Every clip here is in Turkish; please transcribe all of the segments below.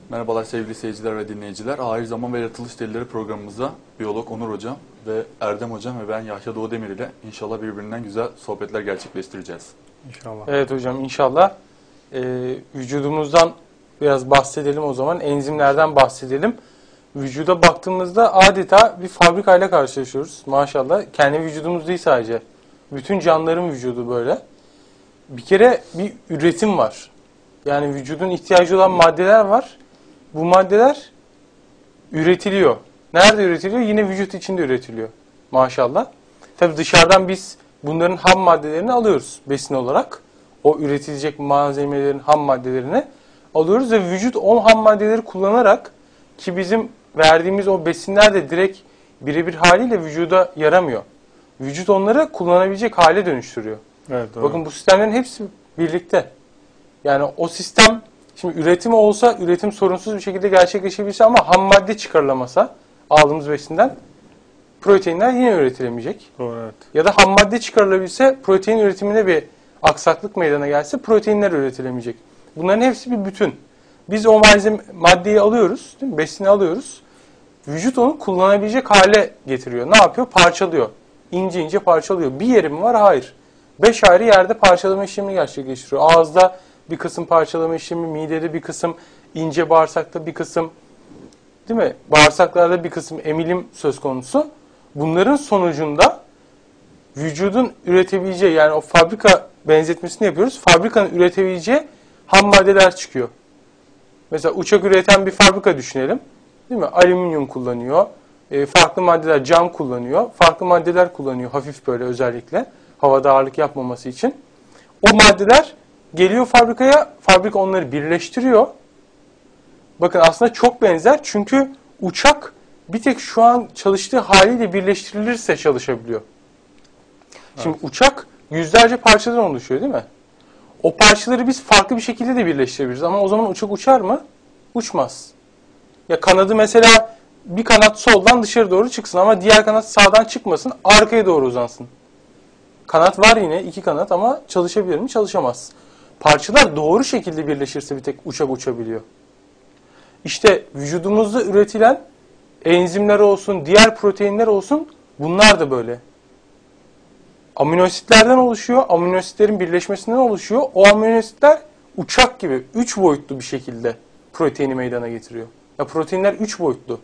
Merhabalar sevgili seyirciler ve dinleyiciler. Ahir Zaman ve Yaratılış Delilleri programımıza biyolog Onur Hocam ve Erdem Hocam ve ben Yahya Doğudemir ile inşallah birbirinden güzel sohbetler gerçekleştireceğiz. İnşallah. Evet hocam inşallah. Vücudumuzdan biraz bahsedelim o zaman. Enzimlerden bahsedelim. Vücuda baktığımızda adeta bir fabrikayla karşılaşıyoruz. Maşallah. Kendi vücudumuz değil sadece. Bütün canlıların vücudu böyle. Bir kere bir üretim var. Yani vücudun ihtiyacı olan maddeler var. Bu maddeler üretiliyor. Nerede üretiliyor? Yine vücut içinde üretiliyor. Maşallah. Tabii dışarıdan biz bunların ham maddelerini alıyoruz besin olarak. O üretilecek malzemelerin ham maddelerini alıyoruz ve vücut o ham maddeleri kullanarak, ki bizim verdiğimiz o besinler de direkt birebir haliyle vücuda yaramıyor. Vücut onları kullanabilecek hale dönüştürüyor. Evet, doğru. Bakın bu sistemlerin hepsi birlikte. Yani o sistem, şimdi üretimi olsa, üretim sorunsuz bir şekilde gerçekleşebilse ama ham madde çıkarılamasa aldığımız besinden proteinler yine üretilemeyecek. Doğru, evet. Ya da ham madde çıkarılabilse, protein üretiminde bir aksaklık meydana gelse proteinler üretilemeyecek. Bunların hepsi bir bütün. Biz o maddeyi alıyoruz, değil mi? Besini alıyoruz. Vücut onu kullanabilecek hale getiriyor. Ne yapıyor? Parçalıyor. İnce ince parçalıyor. Bir yeri mi var? Hayır. 5 ayrı yerde parçalama işlemini gerçekleştiriyor. Ağızda bir kısım parçalama işlemi, midede bir kısım, ince bağırsakta bir kısım, değil mi? Bağırsaklarda bir kısım emilim söz konusu. Bunların sonucunda vücudun üretebileceği, yani o fabrika benzetmesini yapıyoruz. Fabrikanın üretebileceği ham maddeler çıkıyor. Mesela uçak üreten bir fabrika düşünelim. Değil mi? Alüminyum kullanıyor. Farklı maddeler, cam kullanıyor. Farklı maddeler kullanıyor. Hafif böyle özellikle. Havada ağırlık yapmaması için. O maddeler geliyor fabrikaya. Fabrika onları birleştiriyor. Bakın aslında çok benzer. Çünkü uçak bir tek şu an çalıştığı haliyle birleştirilirse çalışabiliyor. Şimdi uçak yüzlerce parçadan oluşuyor değil mi? O parçaları biz farklı bir şekilde de birleştirebiliriz. Ama o zaman uçak uçar mı? Uçmaz. Ya kanadı mesela bir kanat soldan dışarı doğru çıksın ama diğer kanat sağdan çıkmasın, arkaya doğru uzansın. Kanat var yine, 2 kanat ama çalışabilir mi? Çalışamaz. Parçalar doğru şekilde birleşirse bir tek uçak uçabiliyor. İşte vücudumuzda üretilen enzimler olsun, diğer proteinler olsun, bunlar da böyle. Aminoasitlerden oluşuyor, aminoasitlerin birleşmesinden oluşuyor. O aminoasitler uçak gibi 3 boyutlu bir şekilde proteini meydana getiriyor. Ya proteinler 3 boyutlu.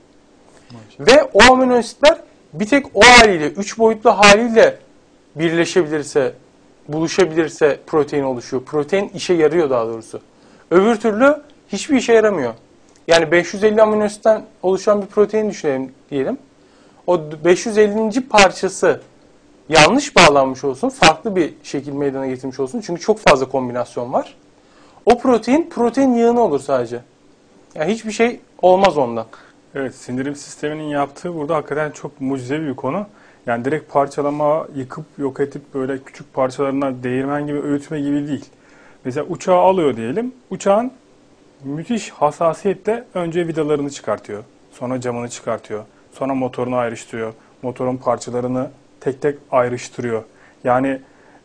Ve o aminoasitler bir tek o haliyle, 3 boyutlu haliyle birleşebilirse, buluşabilirse protein oluşuyor. Protein işe yarıyor daha doğrusu. Öbür türlü hiçbir işe yaramıyor. Yani 550 aminoasitten oluşan bir protein düşünelim diyelim. O 550. parçası yanlış bağlanmış olsun, farklı bir şekil meydana getirmiş olsun. Çünkü çok fazla kombinasyon var. O protein yığını olur sadece. Yani hiçbir şey olmaz ondan. Evet, sindirim sisteminin yaptığı burada hakikaten çok mucizevi bir konu. Yani direkt parçalama, yıkıp yok edip böyle küçük parçalarına değirmen gibi öğütme gibi değil. Mesela uçağı alıyor diyelim. Uçağın müthiş hassasiyetle önce vidalarını çıkartıyor. Sonra camını çıkartıyor. Sonra motorunu ayrıştırıyor. Motorun parçalarını tek tek ayrıştırıyor. Yani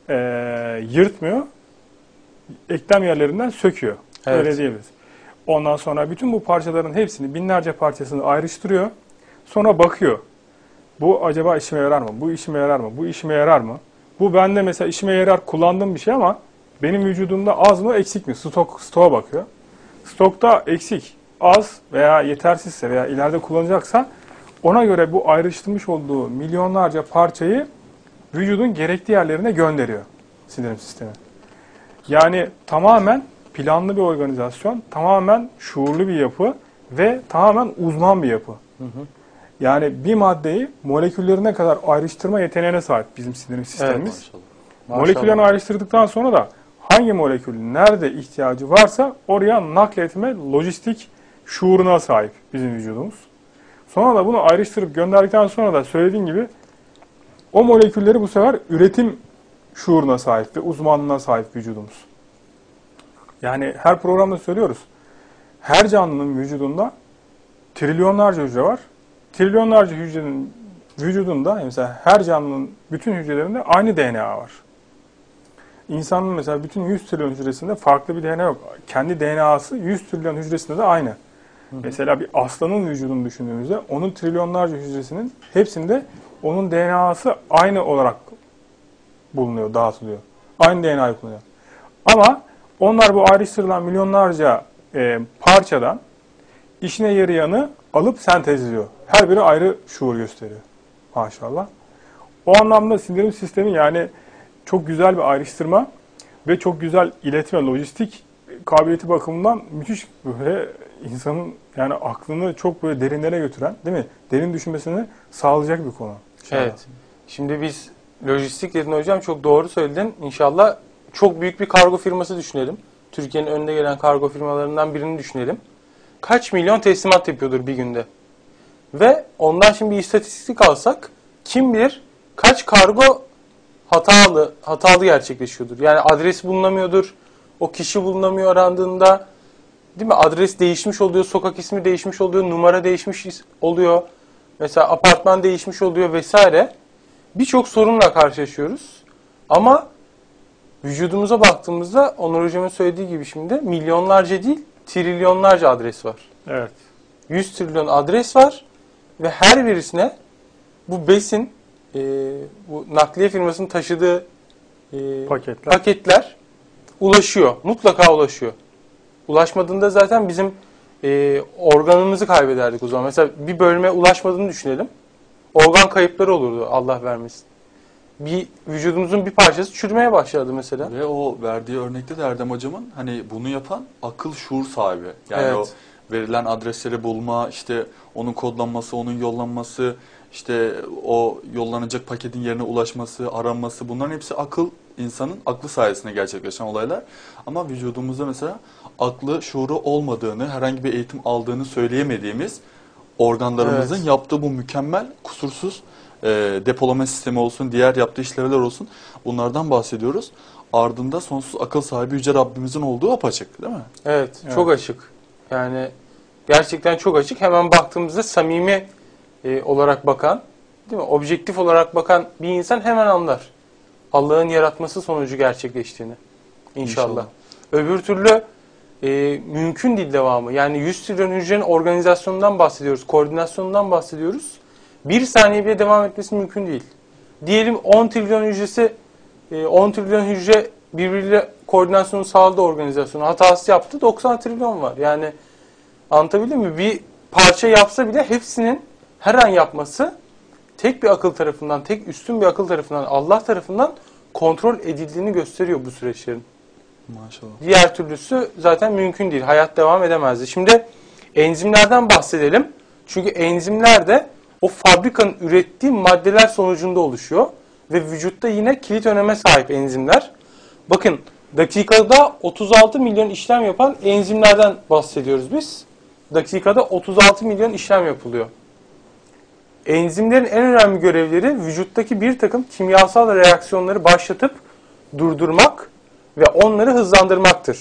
yırtmıyor, eklem yerlerinden söküyor. Evet. Öyle diyebiliriz. Ondan sonra bütün bu parçaların hepsini, binlerce parçasını ayrıştırıyor. Sonra bakıyor. Bu acaba işime yarar mı? Bu işime yarar mı? Bu işime yarar mı? Bu bende mesela işime yarar, kullandığım bir şey ama benim vücudumda az mı eksik mi? Stoğa bakıyor. Stokta eksik, az veya yetersizse veya ileride kullanacaksa ona göre bu ayrıştırmış olduğu milyonlarca parçayı vücudun gerekli yerlerine gönderiyor sindirim sistemi. Yani tamamen planlı bir organizasyon, tamamen şuurlu bir yapı ve tamamen uzman bir yapı. Yani bir maddeyi moleküllerine kadar ayrıştırma yeteneğine sahip bizim sindirim sistemimiz. Evet, Maşallah. Moleküllerini ayrıştırdıktan sonra da hangi molekül nerede ihtiyacı varsa oraya nakletme lojistik şuuruna sahip bizim vücudumuz. Sonra da bunu ayrıştırıp gönderdikten sonra da söylediğim gibi o molekülleri bu sefer üretim şuuruna sahip ve uzmanlığına sahip vücudumuz. Yani her programda söylüyoruz. Her canlının vücudunda trilyonlarca hücre var. Trilyonlarca hücrenin vücudunda mesela her canlının bütün hücrelerinde aynı DNA var. İnsanın mesela bütün 100 trilyon hücresinde farklı bir DNA yok. Kendi DNA'sı 100 trilyon hücresinde de aynı. Mesela bir aslanın vücudunu düşündüğümüzde onun trilyonlarca hücresinin hepsinde onun DNA'sı aynı olarak bulunuyor, dağıtılıyor. Aynı DNA'yı kullanıyor. Ama onlar bu ayrıştırılan milyonlarca parçadan işine yarayanı alıp sentezliyor. Her biri ayrı şuur gösteriyor. Maşallah. O anlamda sindirim sistemi yani çok güzel bir ayrıştırma ve çok güzel iletme, lojistik kabiliyeti bakımından müthiş böyle insanın yani aklını çok böyle derinlere götüren, değil mi? Derin düşünmesini sağlayacak bir konu. Evet. Şimdi biz lojistik dedin hocam, çok doğru söyledin. İnşallah çok büyük bir kargo firması düşünelim. Türkiye'nin önde gelen kargo firmalarından birini düşünelim. Kaç milyon teslimat yapıyordur bir günde? Ve ondan şimdi bir istatistik alsak kim bilir kaç kargo hatalı gerçekleşiyordur. Yani adres bulunamıyordur. O kişi bulunamıyor arandığında. Değil mi? Adres değişmiş oluyor, sokak ismi değişmiş oluyor, numara değişmiş oluyor. Mesela apartman değişmiş oluyor vesaire. Birçok sorunla karşılaşıyoruz. Ama vücudumuza baktığımızda Onur Hocam'ın söylediği gibi şimdi milyonlarca değil, trilyonlarca adres var. Evet. 100 trilyon adres var ve her birisine bu besin, bu nakliye firmasının taşıdığı paketler ulaşıyor. Mutlaka ulaşıyor. Ulaşmadığında zaten bizim organımızı kaybederdik o zaman. Mesela bir bölüme ulaşmadığını düşünelim. Organ kayıpları olurdu, Allah vermesin. Vücudumuzun bir parçası çürümeye başladı mesela. Ve o verdiği örnekte de Erdem hocamın hani bunu yapan akıl şuur sahibi. Yani Evet. o verilen adresleri bulma, işte onun kodlanması, onun yollanması, işte o yollanacak paketin yerine ulaşması, aranması, bunların hepsi insanın aklı sayesinde gerçekleşen olaylar. Ama vücudumuzda mesela aklı, şuuru olmadığını, herhangi bir eğitim aldığını söyleyemediğimiz organlarımızın yaptığı bu mükemmel, kusursuz depolama sistemi olsun, diğer yaptığı işlevler olsun, bunlardan bahsediyoruz. Ardında sonsuz akıl sahibi Yüce Rabbimizin olduğu apaçık, değil mi? Evet, çok açık. Yani gerçekten çok açık. Hemen baktığımızda samimi olarak bakan, değil mi? Objektif olarak bakan bir insan hemen anlar. Allah'ın yaratması sonucu gerçekleştiğini. İnşallah. Öbür türlü mümkün değil devamı. Yani 100 trilyon hücrenin organizasyonundan bahsediyoruz, koordinasyonundan bahsediyoruz. Bir saniye bile devam etmesi mümkün değil. Diyelim 10 trilyon hücre birbiriyle koordinasyonu sağladı, organizasyonu hatası yaptı, 90 trilyon var. Yani anlatabildim mi? Bir parça yapsa bile hepsinin her an yapması tek bir akıl tarafından, tek üstün bir akıl tarafından, Allah tarafından kontrol edildiğini gösteriyor bu süreçlerin. Maşallah. Diğer türlüsü zaten mümkün değil. Hayat devam edemezdi. Şimdi enzimlerden bahsedelim. Çünkü enzimler de o fabrikanın ürettiği maddeler sonucunda oluşuyor. Ve vücutta yine kilit öneme sahip enzimler. Bakın, dakikada 36 milyon işlem yapan enzimlerden bahsediyoruz biz. Dakikada 36 milyon işlem yapılıyor. Enzimlerin en önemli görevleri vücuttaki bir takım kimyasal reaksiyonları başlatıp durdurmak ve onları hızlandırmaktır.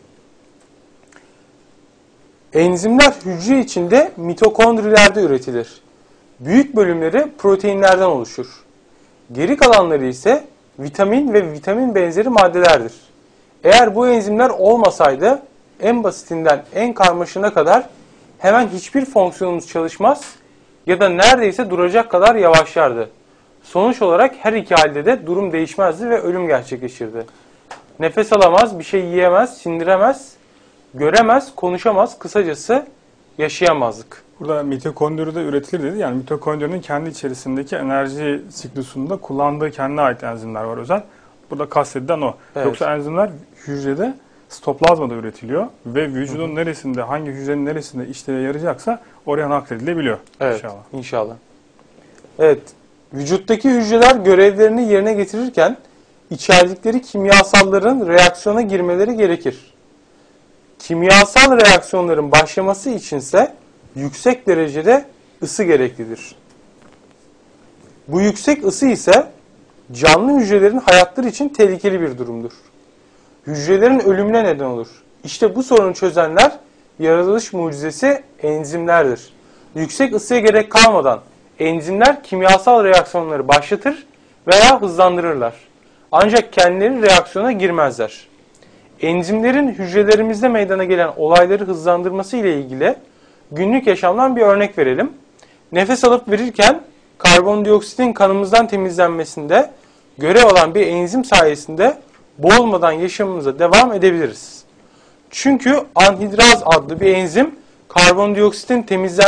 Enzimler hücre içinde mitokondrilerde üretilir. Büyük bölümleri proteinlerden oluşur. Geri kalanları ise vitamin ve vitamin benzeri maddelerdir. Eğer bu enzimler olmasaydı en basitinden en karmaşığına kadar hemen hiçbir fonksiyonumuz çalışmaz ya da neredeyse duracak kadar yavaşlardı. Sonuç olarak her iki halde de durum değişmezdi ve ölüm gerçekleşirdi. Nefes alamaz, bir şey yiyemez, sindiremez, göremez, konuşamaz, kısacası yaşayamazdık. Burada mitokondri de üretilir dedi. Yani mitokondrinin kendi içerisindeki enerji siklusunda kullandığı kendine ait enzimler var özel. Burada kastedilen o. Evet. Yoksa enzimler hücrede sitoplazmada üretiliyor ve vücudun neresinde, hangi hücrenin neresinde işleve yarayacaksa oraya nakledilebiliyor. Evet, İnşallah. İnşallah. Evet, vücuttaki hücreler görevlerini yerine getirirken içerdikleri kimyasalların reaksiyona girmeleri gerekir. Kimyasal reaksiyonların başlaması içinse yüksek derecede ısı gereklidir. Bu yüksek ısı ise canlı hücrelerin hayatları için tehlikeli bir durumdur. Hücrelerin ölümüne neden olur. İşte bu sorunu çözenler yaratılış mucizesi enzimlerdir. Yüksek ısıya gerek kalmadan enzimler kimyasal reaksiyonları başlatır veya hızlandırırlar. Ancak kendileri reaksiyona girmezler. Enzimlerin hücrelerimizde meydana gelen olayları hızlandırması ile ilgili günlük yaşamdan bir örnek verelim. Nefes alıp verirken karbondioksitin kanımızdan temizlenmesinde görev alan bir enzim sayesinde boğulmadan yaşamımıza devam edebiliriz. Çünkü anhidraz adlı bir enzim karbondioksitin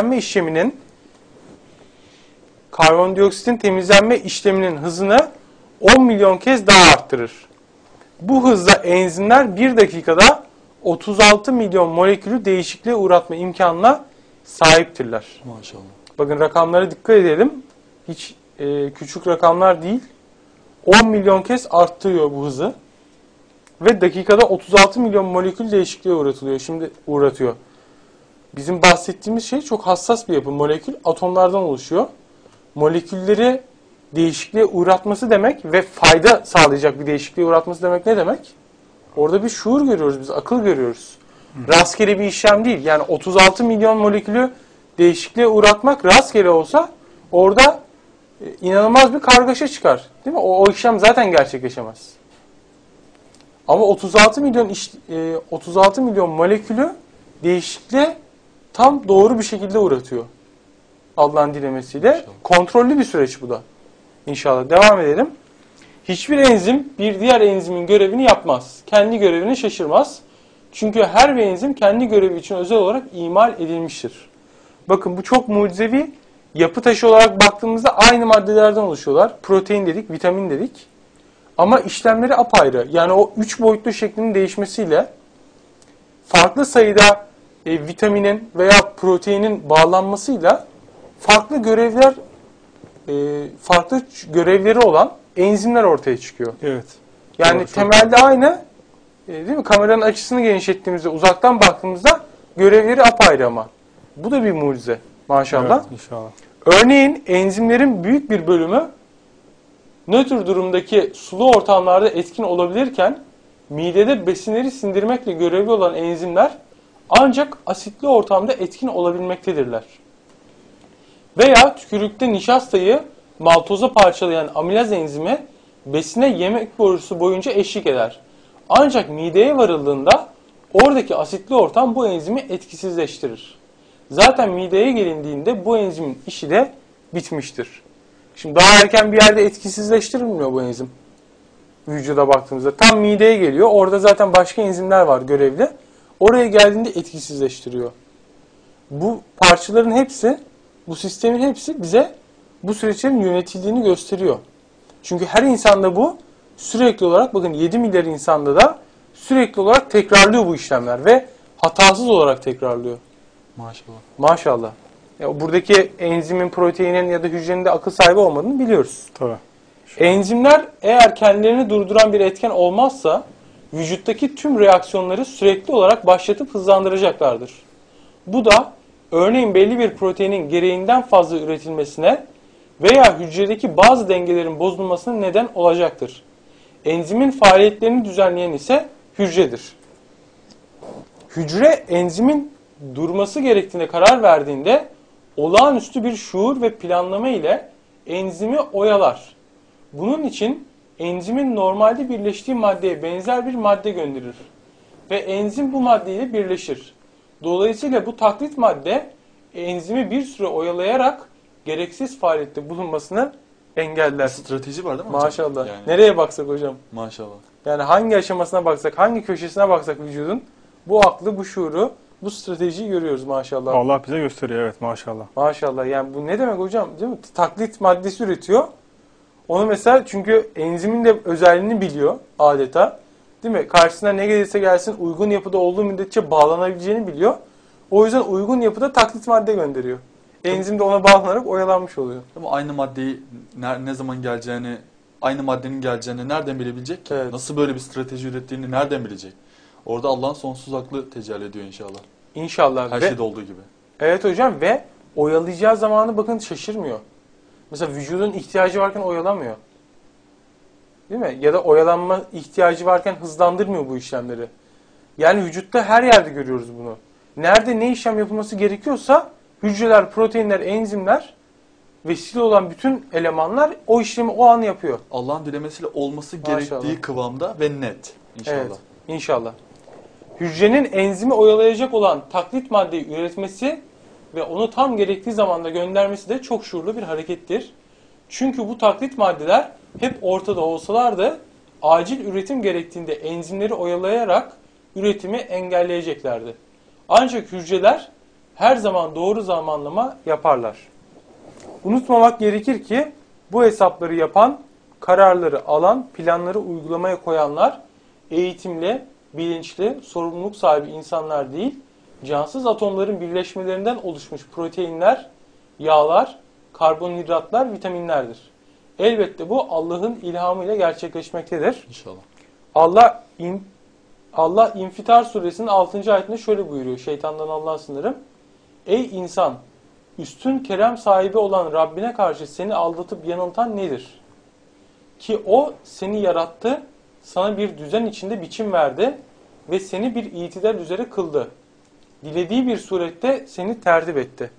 temizlenme işleminin hızını 10 milyon kez daha arttırır. Bu hızla enzimler 1 dakikada 36 milyon molekülü değişikliğe uğratma imkanına sahiptirler. Maşallah. Bakın rakamlara dikkat edelim. Hiç küçük rakamlar değil. 10 milyon kez arttırıyor bu hızı. Ve dakikada 36 milyon molekül değişikliğe uğratıyor. Bizim bahsettiğimiz şey çok hassas bir yapı. Molekül atomlardan oluşuyor. Molekülleri değişikliğe uğratması demek ve fayda sağlayacak bir değişikliğe uğratması demek ne demek? Orada bir şuur görüyoruz biz, akıl görüyoruz. Rastgele bir işlem değil. Yani 36 milyon molekülü değişikliğe uğratmak rastgele olsa orada inanılmaz bir kargaşa çıkar. Değil mi? O işlem zaten gerçekleşemez. Ama 36 milyon molekülü değişikliğe tam doğru bir şekilde uğratıyor. Allah'ın dilemesiyle. İnşallah. Kontrollü bir süreç bu da. İnşallah. Devam edelim. Hiçbir enzim bir diğer enzimin görevini yapmaz. Kendi görevini şaşırmaz. Çünkü her bir enzim kendi görevi için özel olarak imal edilmiştir. Bakın bu çok mucizevi. Yapı taşı olarak baktığımızda aynı maddelerden oluşuyorlar. Protein dedik, vitamin dedik. Ama işlemleri apayrı. Yani o 3 boyutlu şeklinin değişmesiyle farklı sayıda vitaminin veya proteinin bağlanmasıyla farklı görevleri olan enzimler ortaya çıkıyor. Evet. Yani Doğru, temelde aynı, değil mi? Kameranın açısını genişlettiğimizde, uzaktan baktığımızda görevleri apayrı ama. Bu da bir mucize maşallah. Evet, inşallah. Örneğin enzimlerin büyük bir bölümü nötr durumdaki sulu ortamlarda etkin olabilirken midede besinleri sindirmekle görevli olan enzimler ancak asitli ortamda etkin olabilmektedirler. Veya tükürükte nişastayı maltoza parçalayan amilaz enzimi besine yemek borusu boyunca eşlik eder. Ancak mideye varıldığında oradaki asitli ortam bu enzimi etkisizleştirir. Zaten mideye gelindiğinde bu enzimin işi de bitmiştir. Şimdi daha erken bir yerde etkisizleştirilmiyor bu enzim. Vücuda baktığımızda tam mideye geliyor. Orada zaten başka enzimler var görevli. Oraya geldiğinde etkisizleştiriyor. Bu parçaların hepsi, bu sistemin hepsi bize bu süreçlerin yönetildiğini gösteriyor. Çünkü her insanda bu sürekli olarak, bakın 7 milyar insanda da sürekli olarak tekrarlıyor bu işlemler ve hatasız olarak tekrarlıyor. Maşallah. Maşallah. Ya buradaki enzimin, proteinin ya da hücrenin de akıl sahibi olmadığını biliyoruz. Tabii. Enzimler eğer kendilerini durduran bir etken olmazsa vücuttaki tüm reaksiyonları sürekli olarak başlatıp hızlandıracaklardır. Bu da örneğin belli bir proteinin gereğinden fazla üretilmesine veya hücredeki bazı dengelerin bozulmasına neden olacaktır. Enzimin faaliyetlerini düzenleyen ise hücredir. Hücre enzimin durması gerektiğine karar verdiğinde olağanüstü bir şuur ve planlama ile enzimi oyalar. Bunun için enzimin normalde birleştiği maddeye benzer bir madde gönderir. Ve enzim bu maddeyle birleşir. Dolayısıyla bu taklit madde enzimi bir süre oyalayarak gereksiz faaliyette bulunmasını engeller. Strateji var değil mi hocam? Maşallah. Yani. Nereye baksak hocam? Maşallah. Yani hangi aşamasına baksak, hangi köşesine baksak vücudun bu aklı, bu şuuru, bu stratejiyi görüyoruz maşallah. Allah bize gösteriyor, evet, maşallah. Maşallah. Yani bu ne demek hocam? Değil mi? Taklit maddesi üretiyor. Onu mesela, çünkü enzimin de özelliğini biliyor adeta. Değil mi? Karşısına ne gelirse gelsin uygun yapıda olduğu müddetçe bağlanabileceğini biliyor. O yüzden uygun yapıda taklit madde gönderiyor. Enzim de ona bağlanarak oyalanmış oluyor. Ama aynı maddeyi ne zaman geleceğini, aynı maddenin geleceğini nereden bilebilecek ki? Evet. Nasıl böyle bir strateji ürettiğini nereden bilecek? Orada Allah'ın sonsuz aklı tecelli ediyor inşallah. İnşallah. Her şeyde olduğu gibi. Evet hocam, ve oyalayacağı zamanı bakın şaşırmıyor. Mesela vücudun ihtiyacı varken oyalamıyor. Değil mi? Ya da oyalanma ihtiyacı varken hızlandırmıyor bu işlemleri. Yani vücutta her yerde görüyoruz bunu. Nerede ne işlem yapılması gerekiyorsa hücreler, proteinler, enzimler, vesile olan bütün elemanlar o işlemi o an yapıyor. Allah'ın dilemesiyle olması Maşallah. gerektiği kıvamda ve net inşallah. Evet, inşallah. Hücrenin enzimi oyalayacak olan taklit maddeyi üretmesi ve onu tam gerektiği zamanda göndermesi de çok şuurlu bir harekettir. Çünkü bu taklit maddeler hep ortada olsalar da acil üretim gerektiğinde enzimleri oyalayarak üretimi engelleyeceklerdi. Ancak hücreler her zaman doğru zamanlama yaparlar. Unutmamak gerekir ki bu hesapları yapan, kararları alan, planları uygulamaya koyanlar eğitimli, bilinçli, sorumluluk sahibi insanlar değil, cansız atomların birleşmelerinden oluşmuş proteinler, yağlar, karbonhidratlar, vitaminlerdir. Elbette bu Allah'ın ilhamıyla gerçekleşmektedir. İnşallah. Allah İnfitar suresinin 6. ayetinde şöyle buyuruyor. Şeytandan Allah'a sınırım. Ey insan! Üstün kerem sahibi olan Rabbine karşı seni aldatıp yanıltan nedir? Ki o seni yarattı, sana bir düzen içinde biçim verdi ve seni bir itidal üzere kıldı. Dilediği bir surette seni tertip etti.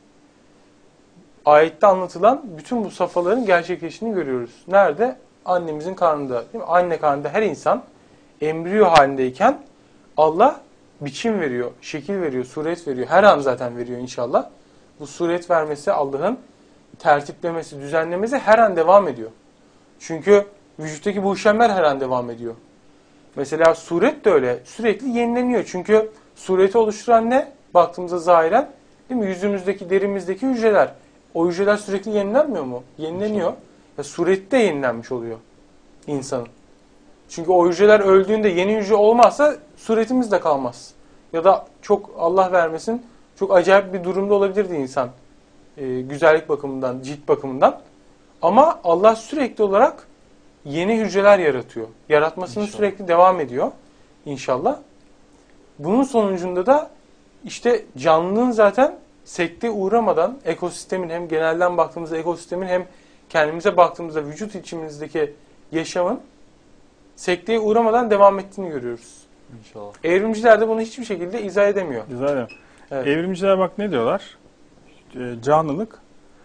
Ayette anlatılan bütün bu safhaların gerçekleştiğini görüyoruz. Nerede? Annemizin karnında. Değil mi? Anne karnında her insan embriyo halindeyken Allah biçim veriyor, şekil veriyor, suret veriyor. Her an zaten veriyor inşallah. Bu suret vermesi, Allah'ın tertiplemesi, düzenlemesi her an devam ediyor. Çünkü vücuttaki bu işlemler her an devam ediyor. Mesela suret de öyle. Sürekli yenileniyor. Çünkü sureti oluşturan ne? Baktığımızda zahiren, değil mi? Yüzümüzdeki, derimizdeki hücreler. O hücreler sürekli yenilenmiyor mu? Yenileniyor. Ya sureti de yenilenmiş oluyor insanın. Çünkü o hücreler öldüğünde yeni hücre olmazsa suretimiz de kalmaz. Ya da çok Allah vermesin çok acayip bir durumda olabilirdi insan. Güzellik bakımından, cilt bakımından. Ama Allah sürekli olarak yeni hücreler yaratıyor. Yaratmasını İnşallah. sürekli devam ediyor inşallah. Bunun sonucunda da işte canlılığın zaten sekteye uğramadan ekosistemin hem genelden baktığımızda ekosistemin hem kendimize baktığımızda vücut içimizdeki yaşamın sekteye uğramadan devam ettiğini görüyoruz. İnşallah. Evrimciler de bunu hiçbir şekilde izah edemiyor. Güzel. Evet. Evrimciler bak ne diyorlar? Canlılık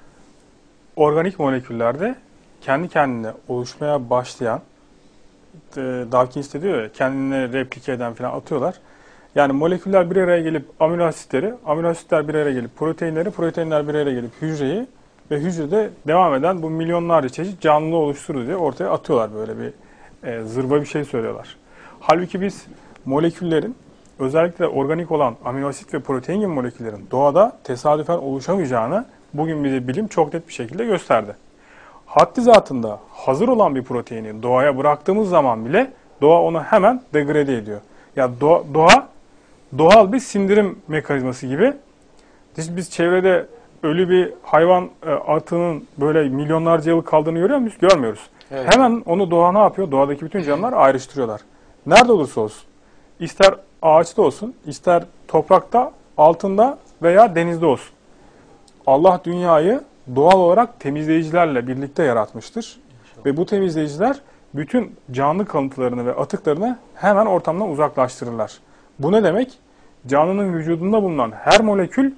organik moleküllerde kendi kendine oluşmaya başlayan, Dawkins de diyor ya, kendini replike eden falan atıyorlar. Yani moleküller bir araya gelip amino asitler bir araya gelip proteinler bir araya gelip hücreyi ve hücrede devam eden bu milyonlarca çeşit canlılığı oluşturur diye ortaya atıyorlar, böyle bir zırva bir şey söylüyorlar. Halbuki biz moleküllerin, özellikle organik olan amino asit ve protein gibi moleküllerin doğada tesadüfen oluşamayacağını bugün bize bilim çok net bir şekilde gösterdi. Haddi zatında hazır olan bir proteini doğaya bıraktığımız zaman bile doğa onu hemen degrade ediyor. Ya doğa doğal bir sindirim mekanizması gibi. Biz çevrede ölü bir hayvan atının böyle milyonlarca yıl kaldığını görüyor muyuz? Görmüyoruz. Evet. Hemen onu doğa ne yapıyor? Doğadaki bütün canlılar ayrıştırıyorlar. Nerede olursa olsun. İster ağaçta olsun, ister toprakta, altında veya denizde olsun. Allah dünyayı doğal olarak temizleyicilerle birlikte yaratmıştır. Ve bu temizleyiciler bütün canlı kalıntılarını ve atıklarını hemen ortamdan uzaklaştırırlar. Bu ne demek? Canlının vücudunda bulunan her molekülün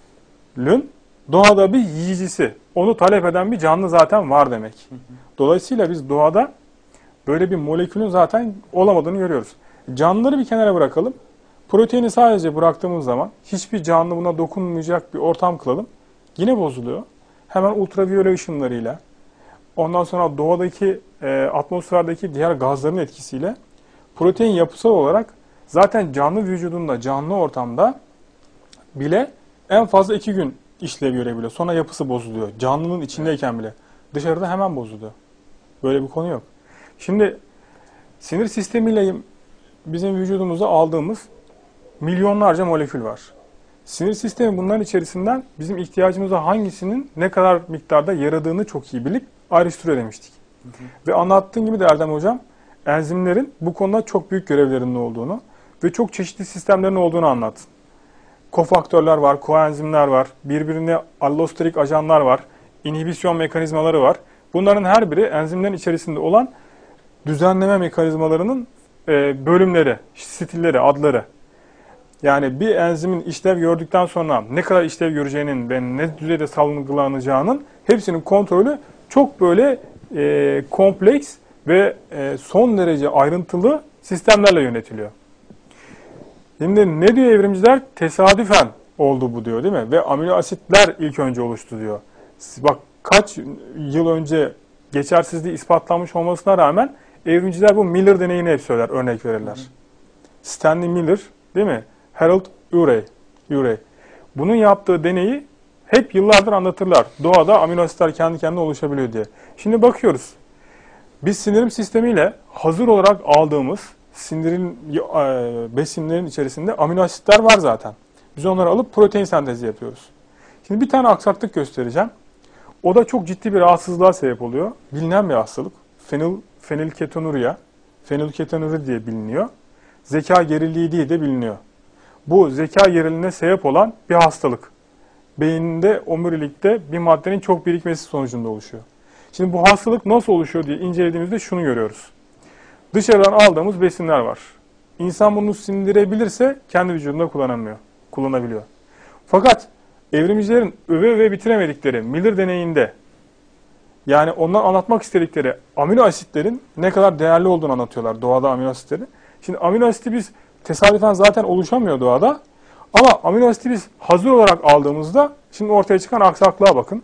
doğada bir yiyicisi, onu talep eden bir canlı zaten var demek. Dolayısıyla biz doğada böyle bir molekülün zaten olamadığını görüyoruz. Canlıları bir kenara bırakalım. Proteini sadece bıraktığımız zaman hiçbir canlı buna dokunmayacak bir ortam kılalım. Yine bozuluyor. Hemen ultraviyole ışınlarıyla, ondan sonra doğadaki, atmosferdeki diğer gazların etkisiyle protein yapısal olarak zaten canlı vücudunda, canlı ortamda bile en fazla 2 gün işlev görebiliyor. Sonra yapısı bozuluyor. Canlının içindeyken bile. Dışarıda hemen bozuluyor. Böyle bir konu yok. Şimdi sinir sistemiyle bizim vücudumuza aldığımız milyonlarca molekül var. Sinir sistemi bunların içerisinden bizim ihtiyacımıza hangisinin ne kadar miktarda yaradığını çok iyi bilip ayrıştırıyor demiştik. Ve anlattığım gibi de Erdem Hocam, enzimlerin bu konuda çok büyük görevlerinin olduğunu ve çok çeşitli sistemlerin olduğunu anlattın. Kofaktörler var, koenzimler var, birbirine allosterik ajanlar var, inhibisyon mekanizmaları var. Bunların her biri enzimlerin içerisinde olan düzenleme mekanizmalarının bölümleri, stilleri, adları. Yani bir enzimin işlev gördükten sonra ne kadar işlev göreceğinin ve ne düzeyde salgılanacağının hepsinin kontrolü çok böyle kompleks ve son derece ayrıntılı sistemlerle yönetiliyor. Şimdi ne diyor evrimciler? Tesadüfen oldu bu diyor değil mi? Ve amino asitler ilk önce oluştu diyor. Bak kaç yıl önce geçersizliği ispatlanmış olmasına rağmen evrimciler bu Miller deneyini hep söyler, örnek verirler. Stanley Miller değil mi? Harold Urey. Bunun yaptığı deneyi hep yıllardır anlatırlar. Doğada amino asitler kendi kendine oluşabiliyor diye. Şimdi bakıyoruz. Biz sindirim sistemiyle hazır olarak aldığımız besinlerin içerisinde amino asitler var zaten. Biz onları alıp protein sentezi yapıyoruz. Şimdi bir tane aksaklık göstereceğim. O da çok ciddi bir rahatsızlığa sebep oluyor. Bilinen bir hastalık. Fenilketonuria. Fenilketonuri diye biliniyor. Zeka gerilliği diye de biliniyor. Bu zeka gerililiğine sebep olan bir hastalık. Beyinde, omurilikte bir maddenin çok birikmesi sonucunda oluşuyor. Şimdi bu hastalık nasıl oluşuyor diye incelediğimizde şunu görüyoruz. Dışarıdan aldığımız besinler var. İnsan bunu sindirebilirse kendi vücudunda kullanabiliyor. Fakat evrimcilerin öve bitiremedikleri Miller deneyinde, yani ondan anlatmak istedikleri amino asitlerin ne kadar değerli olduğunu anlatıyorlar, doğada amino asitleri. Şimdi amino asiti biz tesadüfen zaten oluşamıyor doğada. Ama amino asiti biz hazır olarak aldığımızda şimdi ortaya çıkan aksaklığa bakın.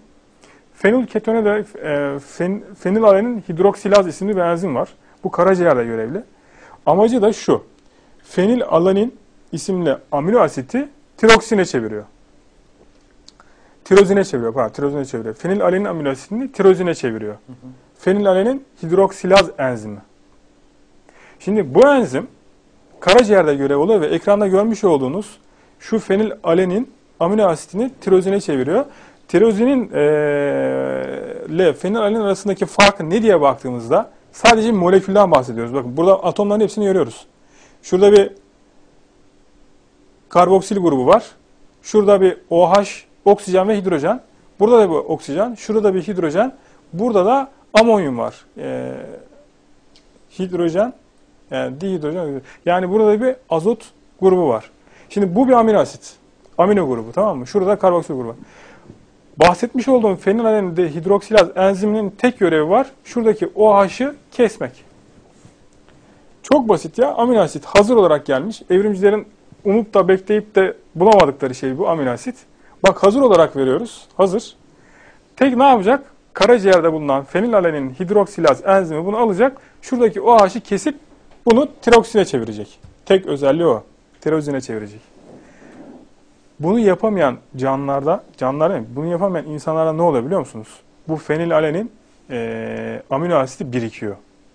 Fenilalanin hidroksilaz isimli bir enzim var. Bu karaciğerde görevli. Amacı da şu. Fenilalanin isimli amino asiti tiroksine çeviriyor. Tirozine çeviriyor. Fenilalanin amino asitini tirozine çeviriyor. Fenilalanin hidroksilaz enzimi. Şimdi bu enzim karaciğerde görev oluyor ve ekranda görmüş olduğunuz şu fenilalanin amino asitini tirozine çeviriyor. Tirozinin ile fenilalanin arasındaki fark ne diye baktığımızda sadece molekülden bahsediyoruz. Bakın burada atomların hepsini görüyoruz. Şurada bir karboksil grubu var. Şurada bir OH, oksijen ve hidrojen. Burada da bir oksijen. Şurada bir hidrojen. Burada da amonyum var. Hidrojen, yani dihidrojen. Yani burada bir azot grubu var. Şimdi bu bir amino asit. Amino grubu, tamam mı? Şurada karboksil grubu. Bahsetmiş olduğum fenilalanin hidroksilaz enziminin tek görevi var. Şuradaki OH'ı kesmek. Çok basit ya. Amino asit hazır olarak gelmiş. Evrimcilerin umup da bekleyip de bulamadıkları şey bu amino asit. Bak hazır olarak veriyoruz. Hazır. Tek ne yapacak? Karaciğerde bulunan fenilalanin hidroksilaz enzimi bunu alacak. Şuradaki OH'ı kesip bunu tiroksine çevirecek. Tek özelliği o. Tirozine çevirecek. Bunu yapamayan bunu yapamayan insanlarda ne oluyor biliyor musunuz? Bu fenilalanin amino asiti birikiyor.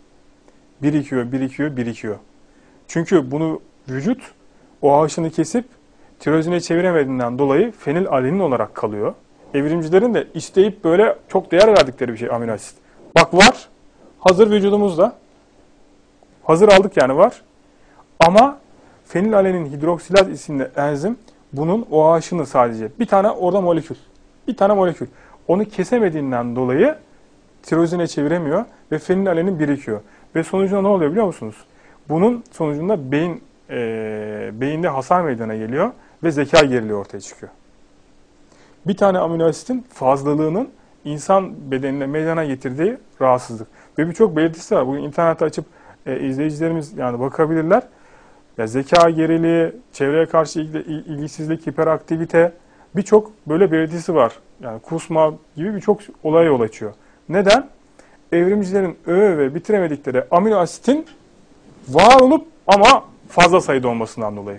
Birikiyor. Çünkü bunu vücut OH'ını kesip tirozine çeviremediğinden dolayı fenilalanin olarak kalıyor. Evrimcilerin de isteyip böyle çok değer verdikleri bir şey amino asit. Bak var, hazır vücudumuzda. Hazır aldık yani var. Ama fenilalanin hidroksilaz isimli enzim bunun OH'ını sadece bir tane orada molekül. Onu kesemediğinden dolayı tirozine çeviremiyor ve fenilalanin birikiyor. Ve sonucunda ne oluyor biliyor musunuz? Bunun sonucunda beyinde hasar meydana geliyor ve zeka geriliği ortaya çıkıyor. Bir tane amino asitin fazlalığının insan bedenine meydana getirdiği rahatsızlık. Ve birçok belirtisi var. Bugün internette açıp izleyicilerimiz yani bakabilirler. Ya zeka geriliği, çevreye karşı ilgisizlik, hiperaktivite, birçok böyle belirtisi var. Yani kusma gibi birçok olaya yol açıyor. Neden? Evrimcilerin öve bitiremedikleri amino asitin var olup ama fazla sayıda olmasından dolayı.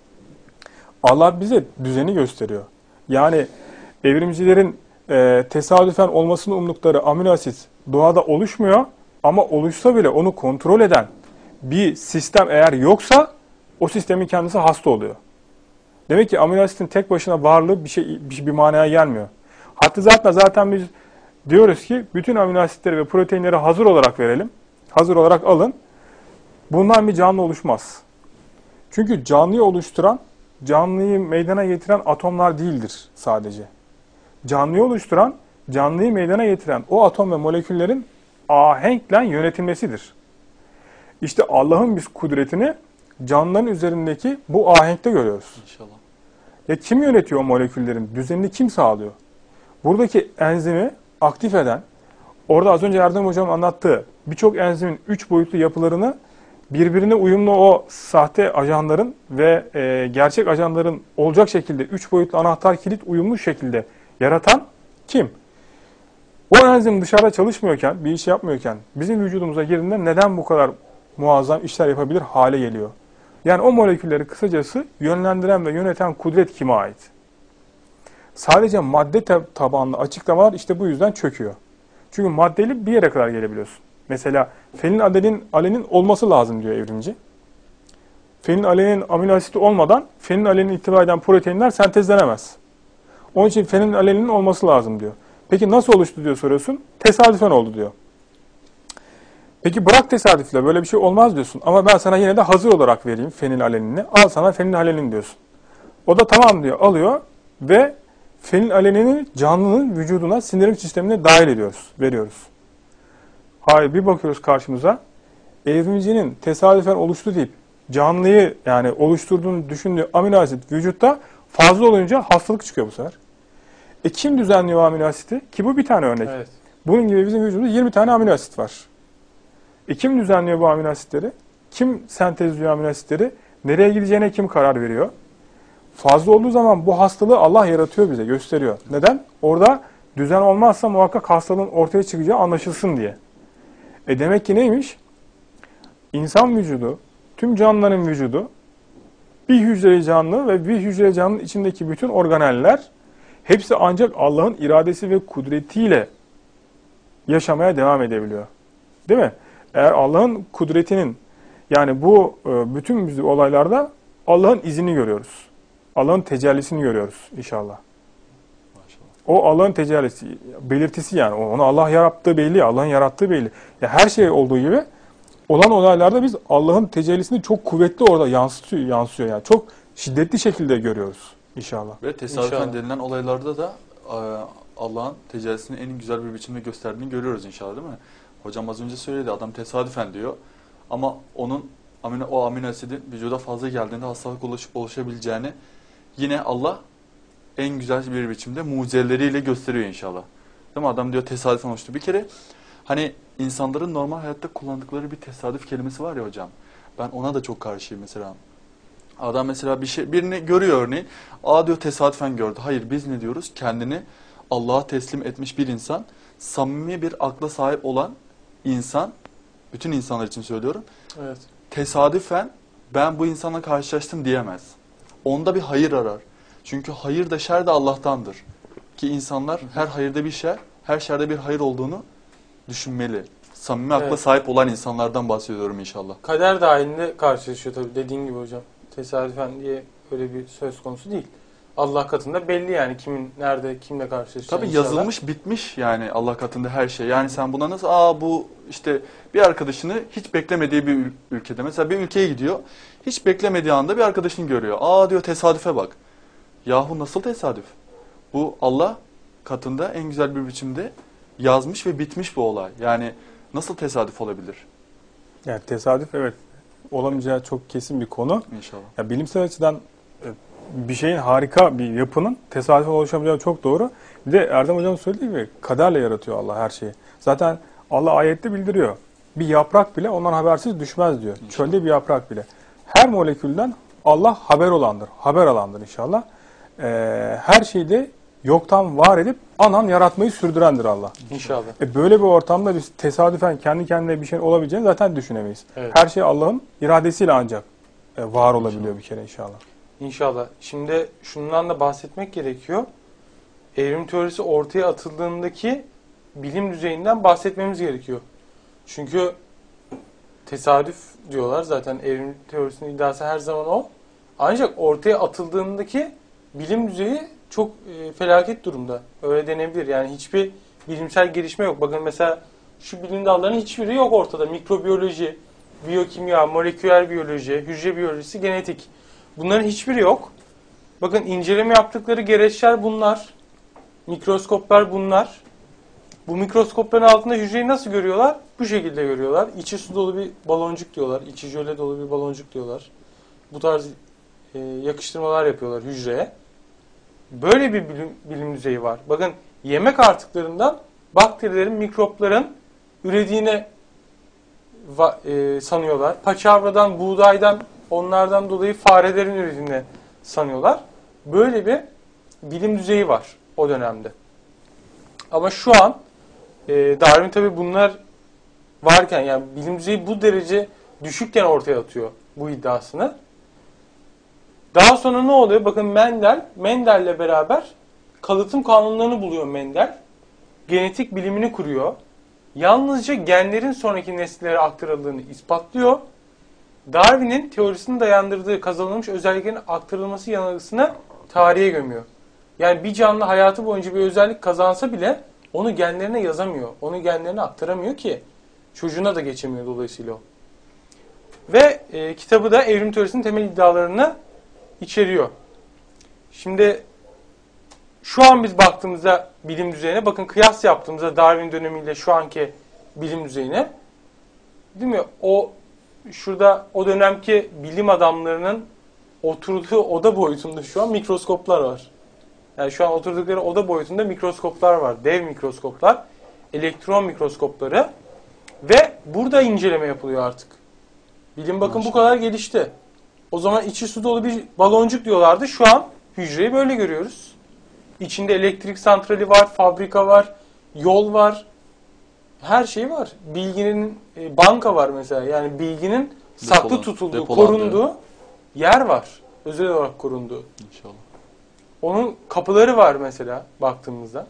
Allah bize düzeni gösteriyor. Yani evrimcilerin tesadüfen olmasını umdukları amino asit doğada oluşmuyor ama oluşsa bile onu kontrol eden bir sistem eğer yoksa o sistemin kendisi hasta oluyor. Demek ki amino asitin tek başına varlığı bir manaya gelmiyor. Hatta zaten biz diyoruz ki bütün amino asitleri ve proteinleri hazır olarak verelim. Hazır olarak alın. Bundan bir canlı oluşmaz. Çünkü canlıyı oluşturan, canlıyı meydana getiren atomlar değildir sadece. Canlıyı oluşturan, canlıyı meydana getiren o atom ve moleküllerin ahenkle yönetilmesidir. İşte Allah'ın biz kudretini canlıların üzerindeki bu ahenkte görüyoruz. İnşallah. Ya kim yönetiyor o moleküllerin? Düzenini kim sağlıyor? Buradaki enzimi aktif eden, orada az önce Erdem Hocam anlattığı birçok enzimin 3 boyutlu yapılarını birbirine uyumlu o sahte ajanların ve gerçek ajanların olacak şekilde 3 boyutlu anahtar kilit uyumlu şekilde yaratan kim? O enzim dışarıda çalışmıyorken, bir iş yapmıyorken bizim vücudumuza girdiğinde neden bu kadar muazzam işler yapabilir hale geliyor? Yani o molekülleri kısacası yönlendiren ve yöneten kudret kime ait? Sadece madde tabanlı açıklamalar işte bu yüzden çöküyor. Çünkü maddeli bir yere kadar gelebiliyorsun. Mesela fenilalenin olması lazım diyor evrimci. Fenilalenin amino asiti olmadan fenilalenin ihtiva eden proteinler sentezlenemez. Onun için fenilalenin olması lazım diyor. Peki nasıl oluştu diyor soruyorsun. Tesadüfen oldu diyor. Peki bırak tesadüfle böyle bir şey olmaz diyorsun. Ama ben sana yine de hazır olarak vereyim fenilalenini. Al sana fenilalenin diyorsun. O da tamam diyor, alıyor ve fenilalenini canlının vücuduna, sindirim sistemine dahil veriyoruz. Hayır, bir bakıyoruz karşımıza, evrimcinin tesadüfen oluştu deyip canlıyı yani oluşturduğunu düşündüğü amino asit vücutta fazla olunca hastalık çıkıyor bu sefer. Kim düzenliyor o amino asiti? Ki bu bir tane örnek. Evet. Bunun gibi bizim vücudumuzda 20 tane amino asit var. Kim düzenliyor bu amino asitleri? Kim sentezliyor amino asitleri? Nereye gideceğine kim karar veriyor? Fazla olduğu zaman bu hastalığı Allah yaratıyor bize, gösteriyor. Neden? Orada düzen olmazsa muhakkak hastalığın ortaya çıkacağı anlaşılsın diye. Demek ki neymiş? İnsan vücudu, tüm canlıların vücudu, bir hücreli canlı ve bir hücreli canlının içindeki bütün organeller hepsi ancak Allah'ın iradesi ve kudretiyle yaşamaya devam edebiliyor. Değil mi? Eğer Allah'ın kudretinin, yani bu bütün olaylarda Allah'ın izini görüyoruz. Allah'ın tecellisini görüyoruz inşallah. O Allah'ın tecellisi, belirtisi yani. Onu Allah yarattığı belli, Allah'ın yarattığı belli. Ya her şey olduğu gibi olan olaylarda biz Allah'ın tecellisini çok kuvvetli orada yansıyor yani. Çok şiddetli şekilde görüyoruz inşallah. Ve tesadüfen İnşallah. denilen olaylarda da Allah'ın tecellisini en güzel bir biçimde gösterdiğini görüyoruz inşallah, değil mi? Hocam az önce söyledi, adam tesadüfen diyor. Ama o amino asidin vücuda fazla geldiğinde hastalık oluşabileceğini yine Allah en güzel bir biçimde mucizeleriyle gösteriyor inşallah. Değil mi? Adam diyor tesadüfen oluştu. Bir kere hani insanların normal hayatta kullandıkları bir tesadüf kelimesi var ya hocam. Ben ona da çok karşıyım mesela. Adam mesela birini görüyor örneğin. Diyor tesadüfen gördü. Hayır, biz ne diyoruz? Kendini Allah'a teslim etmiş bir insan, samimi bir akla sahip olan insan, bütün insanlar için söylüyorum. Evet. Tesadüfen ben bu insanla karşılaştım diyemez. Onda bir hayır arar. Çünkü hayır da şer de Allah'tandır. Ki insanlar her hayırda bir şer, her şerde bir hayır olduğunu düşünmeli. Samimi akla Evet. sahip olan insanlardan bahsediyorum inşallah. Kader dahilinde karşılaşıyor tabii dediğin gibi hocam. Tesadüfen diye öyle bir söz konusu değil. Allah katında belli yani kimin nerede kimle karşılaşacağını. Tabii inşallah. yazılmış bitmiş yani Allah katında her şey. Yani sen buna nasıl bu işte bir arkadaşını hiç beklemediği bir ülkede mesela bir ülkeye gidiyor. Hiç beklemediği anda bir arkadaşını görüyor. Diyor tesadüfe bak. Yahu nasıl tesadüf? Bu Allah katında en güzel bir biçimde yazmış ve bitmiş bu olay. Yani nasıl tesadüf olabilir? Yani tesadüf evet olamayacağı çok kesin bir konu. İnşallah. Ya bilimsel açıdan bir şeyin harika bir yapının tesadüfen oluşamayacağı çok doğru. Bir de Erdem Hocam söylediği gibi kaderle yaratıyor Allah her şeyi. Zaten Allah ayette bildiriyor. Bir yaprak bile ondan habersiz düşmez diyor. İnşallah. Çölde bir yaprak bile. Her molekülden Allah haber olandır. Haber alandır inşallah. Her şeyi de yoktan var edip anan yaratmayı sürdürendir Allah. İnşallah. Böyle bir ortamda biz tesadüfen kendi kendine bir şey olabileceğini zaten düşünemeyiz. Evet. Her şey Allah'ın iradesiyle ancak var olabiliyor bir kere inşallah. İnşallah. Şimdi şundan da bahsetmek gerekiyor. Evrim teorisi ortaya atıldığındaki bilim düzeyinden bahsetmemiz gerekiyor. Çünkü tesadüf diyorlar zaten evrim teorisinin iddiası her zaman o. Ancak ortaya atıldığındaki bilim düzeyi çok felaket durumda. Öyle denebilir. Yani hiçbir bilimsel gelişme yok. Bakın mesela şu bilim dallarının hiçbiri yok ortada. Mikrobiyoloji, biyokimya, moleküler biyoloji, hücre biyolojisi, genetik. Bunların hiçbiri yok. Bakın inceleme yaptıkları gereçler bunlar. Mikroskoplar bunlar. Bu mikroskopların altında hücreyi nasıl görüyorlar? Bu şekilde görüyorlar. İçi su dolu bir baloncuk diyorlar. İçi jöle dolu bir baloncuk diyorlar. Bu tarz yakıştırmalar yapıyorlar hücreye. Böyle bir bilim düzeyi var. Bakın yemek artıklarından bakterilerin, mikropların ürediğine sanıyorlar. Paçavradan, buğdaydan, onlardan dolayı farelerin üretimini sanıyorlar. Böyle bir bilim düzeyi var o dönemde. Ama şu an Darwin tabii bunlar varken, yani bilim düzeyi bu derece düşükken ortaya atıyor bu iddiasını. Daha sonra ne oluyor? Bakın Mendel'le beraber kalıtım kanunlarını buluyor Mendel. Genetik bilimini kuruyor. Yalnızca genlerin sonraki nesillere aktarıldığını ispatlıyor. Darwin'in teorisini dayandırdığı kazanılmış özelliklerin aktarılması yanılgısını tarihe gömüyor. Yani bir canlı hayatı boyunca bir özellik kazansa bile onu genlerine yazamıyor. Onu genlerine aktaramıyor ki çocuğuna da geçemiyor dolayısıyla o. Ve kitabı da evrim teorisinin temel iddialarını içeriyor. Şimdi şu an biz baktığımızda bilim düzeyine, bakın kıyas yaptığımızda Darwin dönemiyle şu anki bilim düzeyine, değil mi? Şurada o dönemki bilim adamlarının oturduğu oda boyutunda şu an mikroskoplar var. Yani şu an oturdukları oda boyutunda mikroskoplar var. Dev mikroskoplar, elektron mikroskopları ve burada inceleme yapılıyor artık. Bilim bakın bu kadar gelişti. O zaman içi su dolu bir baloncuk diyorlardı. Şu an hücreyi böyle görüyoruz. İçinde elektrik santrali var, fabrika var, yol var. Her şey var. Bilginin banka var mesela. Yani bilginin saklı tutulduğu, korunduğu yer var. Özel olarak korunduğu. İnşallah. Onun kapıları var mesela baktığımızda.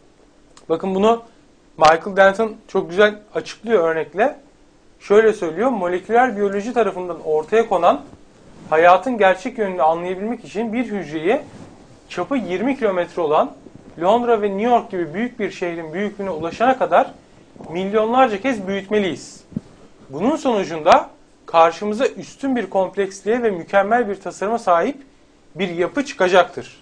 Bakın bunu Michael Denton çok güzel açıklıyor örnekle. Şöyle söylüyor: moleküler biyoloji tarafından ortaya konan hayatın gerçek yönünü anlayabilmek için bir hücreyi çapı 20 kilometre olan Londra ve New York gibi büyük bir şehrin büyüklüğüne ulaşana kadar milyonlarca kez büyütmeliyiz. Bunun sonucunda karşımıza üstün bir kompleksliğe ve mükemmel bir tasarıma sahip bir yapı çıkacaktır.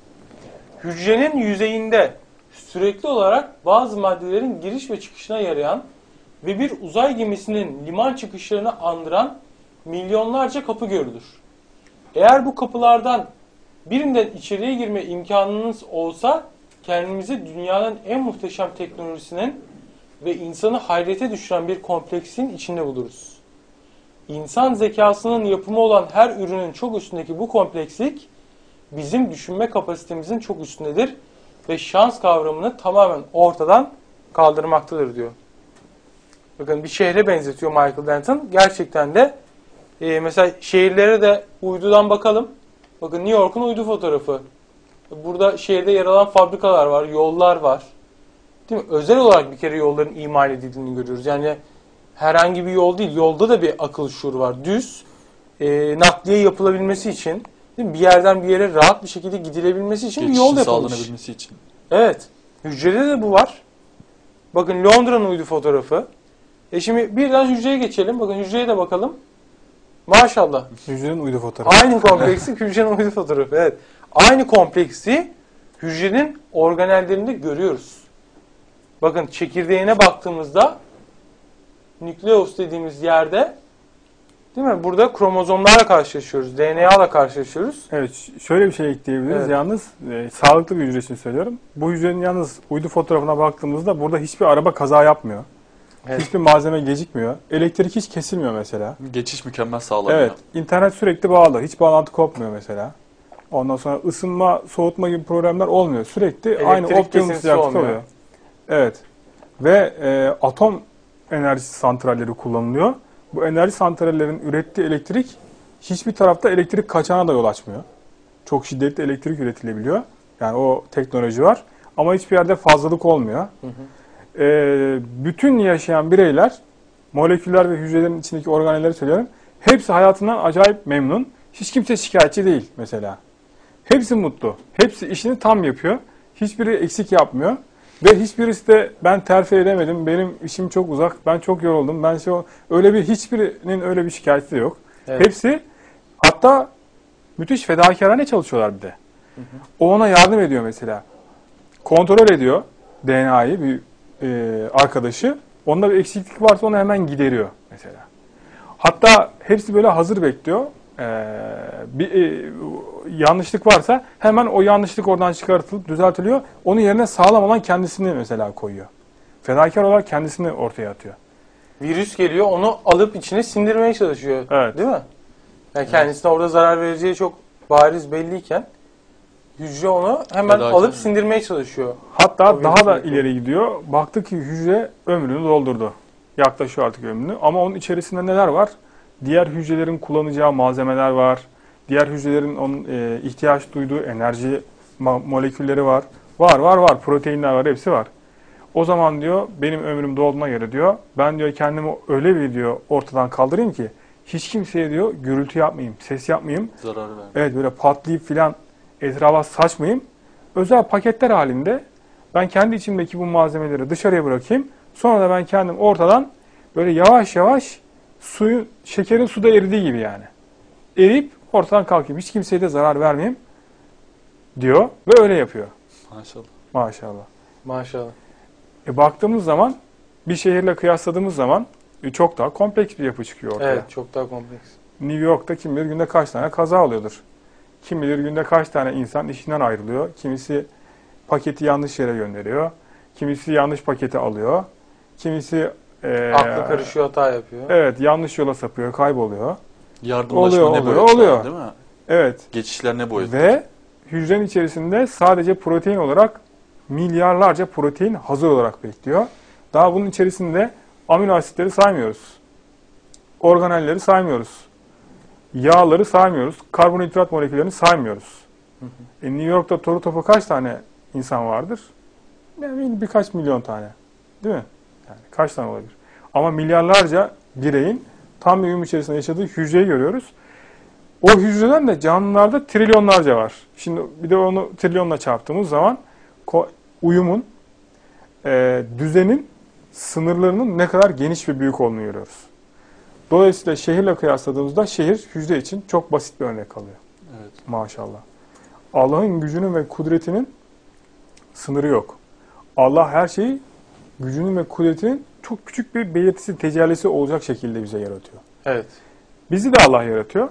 Hücrenin yüzeyinde sürekli olarak bazı maddelerin giriş ve çıkışına yarayan ve bir uzay gemisinin liman çıkışlarını andıran milyonlarca kapı görülür. Eğer bu kapılardan birinden içeriye girme imkanınız olsa kendimizi dünyanın en muhteşem teknolojisinin ve insanı hayrete düşüren bir kompleksin içinde buluruz. İnsan zekasının yapımı olan her ürünün çok üstündeki bu komplekslik bizim düşünme kapasitemizin çok üstündedir ve şans kavramını tamamen ortadan kaldırmaktadır diyor. Bakın bir şehre benzetiyor Michael Denton. Gerçekten de mesela şehirlere de uydudan bakalım. Bakın New York'un uydu fotoğrafı. Burada şehirde yer alan fabrikalar var, yollar var. Değil mi? Özel olarak bir kere yolların imal edildiğini görüyoruz. Yani herhangi bir yol değil. Yolda da bir akıl şuuru var. Düz nakliye yapılabilmesi için, değil mi? Bir yerden bir yere rahat bir şekilde gidilebilmesi için bir yol yapılmış. Sağlanabilmesi için. Evet. Hücrede de bu var. Bakın Londra'nın uydu fotoğrafı. Şimdi birden hücreye geçelim. Bakın hücreye de bakalım. Maşallah. Hücrenin uydu fotoğrafı. Aynı kompleksi hücrenin uydu fotoğrafı. Evet. Aynı kompleksi hücrenin organellerinde görüyoruz. Bakın çekirdeğine baktığımızda nükleus dediğimiz yerde, değil mi? Burada kromozomlarla karşılaşıyoruz. DNA ile karşılaşıyoruz. Evet, şöyle bir şey ekleyebiliriz. Evet. Yalnız sağlıklı bir hücre için söylüyorum. Bu hücrenin yalnız uydu fotoğrafına baktığımızda burada hiçbir araba kaza yapmıyor. Evet. Hiçbir malzeme gecikmiyor. Elektrik hiç kesilmiyor mesela. Geçiş mükemmel sağlanıyor. Evet, internet sürekli bağlı. Hiç bağlantı kopmuyor mesela. Ondan sonra ısınma, soğutma gibi problemler olmuyor. Sürekli Elektrik aynı optimum kesintisi sıcaklıkta olmuyor. oluyor. Evet. Ve atom enerjisi santralleri kullanılıyor. Bu enerji santrallerin ürettiği elektrik hiçbir tarafta elektrik kaçağına da yol açmıyor. Çok şiddetli elektrik üretilebiliyor. Yani o teknoloji var. Ama hiçbir yerde fazlalık olmuyor. Hı hı. Bütün yaşayan bireyler, moleküller ve hücrelerin içindeki organelleri söylüyorum, hepsi hayatından acayip memnun. Hiç kimse şikayetçi değil mesela. Hepsi mutlu. Hepsi işini tam yapıyor. Hiçbiri eksik yapmıyor. Ve hiçbirisi de ben terfi edemedim, benim işim çok uzak, ben çok yoruldum, öyle bir hiçbirinin öyle bir şikayeti de yok. Evet. Hepsi hatta müthiş fedakarane çalışıyorlar bir de. Hı hı. O ona yardım ediyor mesela. Kontrol ediyor DNA'yı bir arkadaşı. Onda bir eksiklik varsa onu hemen gideriyor mesela. Hatta hepsi böyle hazır bekliyor. Bir yanlışlık varsa hemen o yanlışlık oradan çıkartılıp düzeltiliyor. Onun yerine sağlam olan kendisini mesela koyuyor. Fedakar olarak kendisini ortaya atıyor. Virüs geliyor, onu alıp içine sindirmeye çalışıyor. Evet. Değil mi? Yani kendisine orada zarar vereceği çok bariz belliyken hücre onu hemen Fedakar. alıp sindirmeye çalışıyor. Hatta O daha virüs da gerekiyor. ileri gidiyor. Baktı ki hücre ömrünü doldurdu. Yaklaşıyor artık ömrünü. Ama onun içerisinde neler var? Diğer hücrelerin kullanacağı malzemeler var. Diğer hücrelerin onun ihtiyaç duyduğu enerji molekülleri var. Var. Proteinler var, hepsi var. O zaman diyor benim ömrüm dolduğuna göre diyor ben diyor kendimi öyle bir diyor ortadan kaldırayım ki hiç kimseye diyor gürültü yapmayayım, ses yapmayayım. Zarar vermiyor. Evet, böyle patlayıp filan etrafa saçmayayım. Özel paketler halinde ben kendi içimdeki bu malzemeleri dışarıya bırakayım. Sonra da ben kendim ortadan böyle yavaş yavaş şekerin suda eridiği gibi yani. Eriyip ortadan kalkayım. Hiç kimseye de zarar vermeyeyim diyor ve öyle yapıyor. Maşallah. Maşallah. Maşallah. Baktığımız zaman bir şehirle kıyasladığımız zaman çok daha kompleks bir yapı çıkıyor ortaya. Evet, çok daha kompleks. New York'ta kim bilir günde kaç tane kaza oluyordur. Kim bilir günde kaç tane insan işinden ayrılıyor. Kimisi paketi yanlış yere gönderiyor. Kimisi yanlış paketi alıyor. Kimisi Aklı karışıyor, hata yapıyor. evet, yanlış yola sapıyor, kayboluyor. Yardımlaşma ne Oluyor, boyutta, oluyor. değil mi? Evet. Geçişler ne boyutta? Ve hücrenin içerisinde sadece protein olarak milyarlarca protein hazır olarak bekliyor. Daha bunun içerisinde amino asitleri saymıyoruz. Organelleri saymıyoruz. Yağları saymıyoruz. Karbonhidrat moleküllerini saymıyoruz. New York'ta toru topu kaç tane insan vardır? Yani birkaç milyon tane. Değil mi? Yani kaç tane olabilir? Ama milyarlarca bireyin tam bir uyum içerisinde yaşadığı hücreyi görüyoruz. O hücreden de canlılarda trilyonlarca var. Şimdi bir de onu trilyonla çarptığımız zaman uyumun, düzenin sınırlarının ne kadar geniş ve büyük olduğunu görüyoruz. Dolayısıyla şehirle kıyasladığımızda şehir hücre için çok basit bir örnek alıyor. Evet. Maşallah. Allah'ın gücünün ve kudretinin sınırı yok. Allah her şeyi gücünün ve kudretinin çok küçük bir belirtisi, tecellisi olacak şekilde bize yaratıyor. Evet. Bizi de Allah yaratıyor.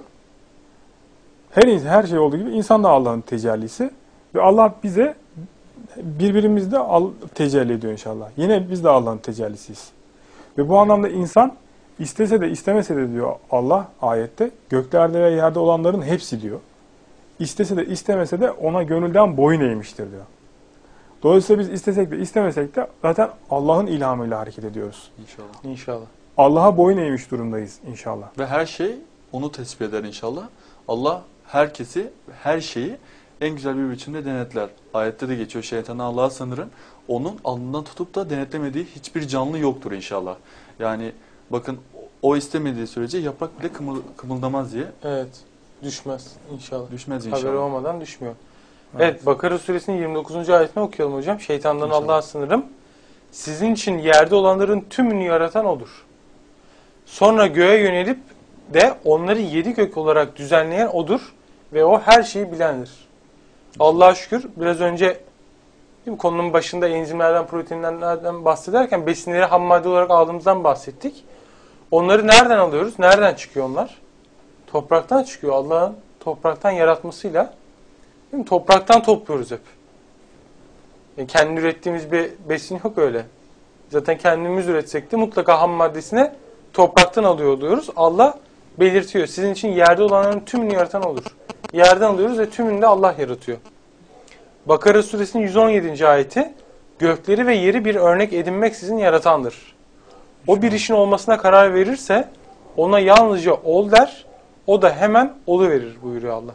Her şey olduğu gibi insan da Allah'ın tecellisi. Ve Allah bize birbirimizde tecelli ediyor inşallah. Yine biz de Allah'ın tecellisiyiz. Ve bu anlamda insan istese de istemese de diyor Allah ayette, göklerde ve yerde olanların hepsi diyor. İstese de istemese de ona gönülden boyun eğmiştir diyor. Dolayısıyla biz istesek de istemesek de zaten Allah'ın ilhamıyla hareket ediyoruz. İnşallah. İnşallah. Allah'a boyun eğmiş durumdayız inşallah. Ve her şey onu tespit eder inşallah. Allah herkesi, her şeyi en güzel bir biçimde denetler. Ayette de geçiyor, şeytanı Allah'a sanırım. Onun alnından tutup da denetlemediği hiçbir canlı yoktur inşallah. Yani bakın o istemediği sürece yaprak bile kımıldamaz diye Evet. Düşmez inşallah. düşmez Haberi inşallah. olmadan düşmüyor. Evet, Bakara suresinin 29. ayetini okuyalım hocam. Şeytandan İnşallah. Allah'a sınırım. Sizin için yerde olanların tümünü yaratan O'dur. Sonra göğe yönelip de onları 7 gök olarak düzenleyen O'dur ve O her şeyi bilendir. Allah'a şükür biraz önce değil mi, konunun başında enzimlerden, proteinlerden bahsederken besinleri ham madde olarak aldığımızdan bahsettik. Onları nereden alıyoruz? Nereden çıkıyor onlar? Topraktan çıkıyor. Allah'ın topraktan yaratmasıyla değil mi? Topraktan topluyoruz hep. Yani kendi ürettiğimiz bir besin yok öyle. Zaten kendimiz üretsek de mutlaka ham maddesini topraktan alıyor oluyoruz. Allah belirtiyor. Sizin için yerde olanların tümünü yaratan olur. Yerden alıyoruz ve tümünü de Allah yaratıyor. Bakara suresinin 117. ayeti, gökleri ve yeri bir örnek edinmeksizin yaratandır. O bir işin olmasına karar verirse ona yalnızca ol der, o da hemen oluverir buyuruyor Allah.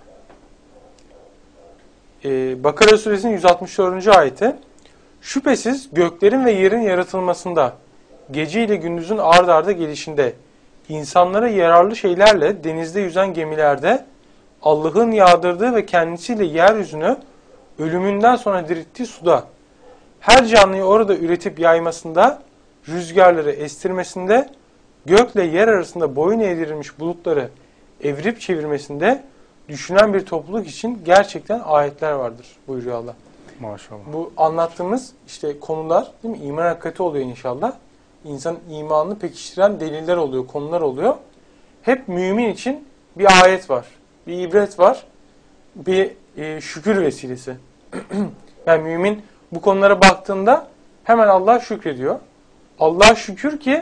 Bakara suresinin 164. ayeti, şüphesiz göklerin ve yerin yaratılmasında, gece ile gündüzün ard arda gelişinde, insanlara yararlı şeylerle denizde yüzen gemilerde, Allah'ın yağdırdığı ve kendisiyle yeryüzünü ölümünden sonra dirilttiği suda, her canlıyı orada üretip yaymasında, rüzgarları estirmesinde, gökle yer arasında boyun eğdirilmiş bulutları evirip çevirmesinde düşünen bir topluluk için gerçekten ayetler vardır buyuruyor Allah. Maşallah. Bu anlattığımız işte konular değil mi? İman hakikati oluyor inşallah. İnsanın imanını pekiştiren deliller oluyor, konular oluyor. Hep mümin için bir ayet var, bir ibret var, bir şükür vesilesi. Yani mümin bu konulara baktığında hemen Allah'a şükrediyor. Allah'a şükür ki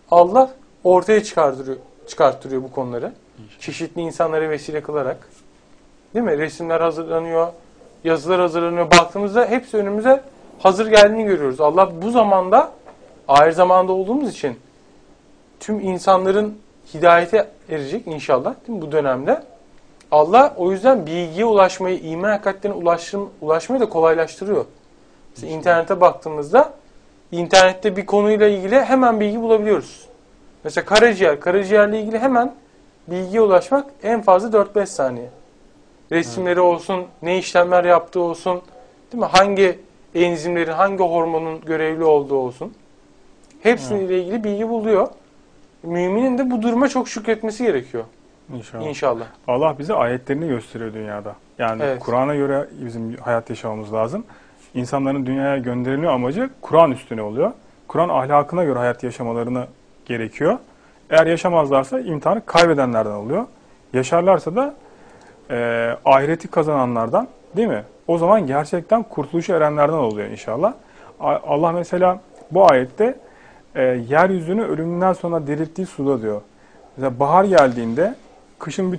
Allah ortaya çıkarttırıyor bu konuları. Çeşitli insanlara vesile kılarak. Değil mi? Resimler hazırlanıyor, yazılar hazırlanıyor. Baktığımızda hepsi önümüze hazır geldiğini görüyoruz. Allah bu zamanda, ahir zamanda olduğumuz için tüm insanların hidayete erecek inşallah, değil mi, bu dönemde. Allah o yüzden bilgiye ulaşmayı, iman hakikatlerine ulaşmayı da kolaylaştırıyor. Mesela internete baktığımızda internette bir konuyla ilgili hemen bilgi bulabiliyoruz. Mesela karaciğerle ilgili hemen bilgiye ulaşmak en fazla 4-5 saniye. Resimleri olsun, ne işlemler yaptığı olsun, değil mi? Hangi enzimlerin, hangi hormonun görevli olduğu olsun. Hepsiyle ilgili bilgi buluyor. Müminin de bu duruma çok şükretmesi gerekiyor. İnşallah. Allah bize ayetlerini gösteriyor dünyada. Yani Evet. Kur'an'a göre bizim hayat yaşamamız lazım. İnsanların dünyaya gönderilme amacı Kur'an üstüne oluyor. Kur'an ahlakına göre hayat yaşamalarını gerekiyor. Eğer yaşamazlarsa imtihanı kaybedenlerden oluyor. Yaşarlarsa da ahireti kazananlardan, değil mi? O zaman gerçekten kurtuluşa erenlerden oluyor inşallah. Allah mesela bu ayette yeryüzünü ölümünden sonra dirilttiği suda diyor. Mesela bahar geldiğinde kışın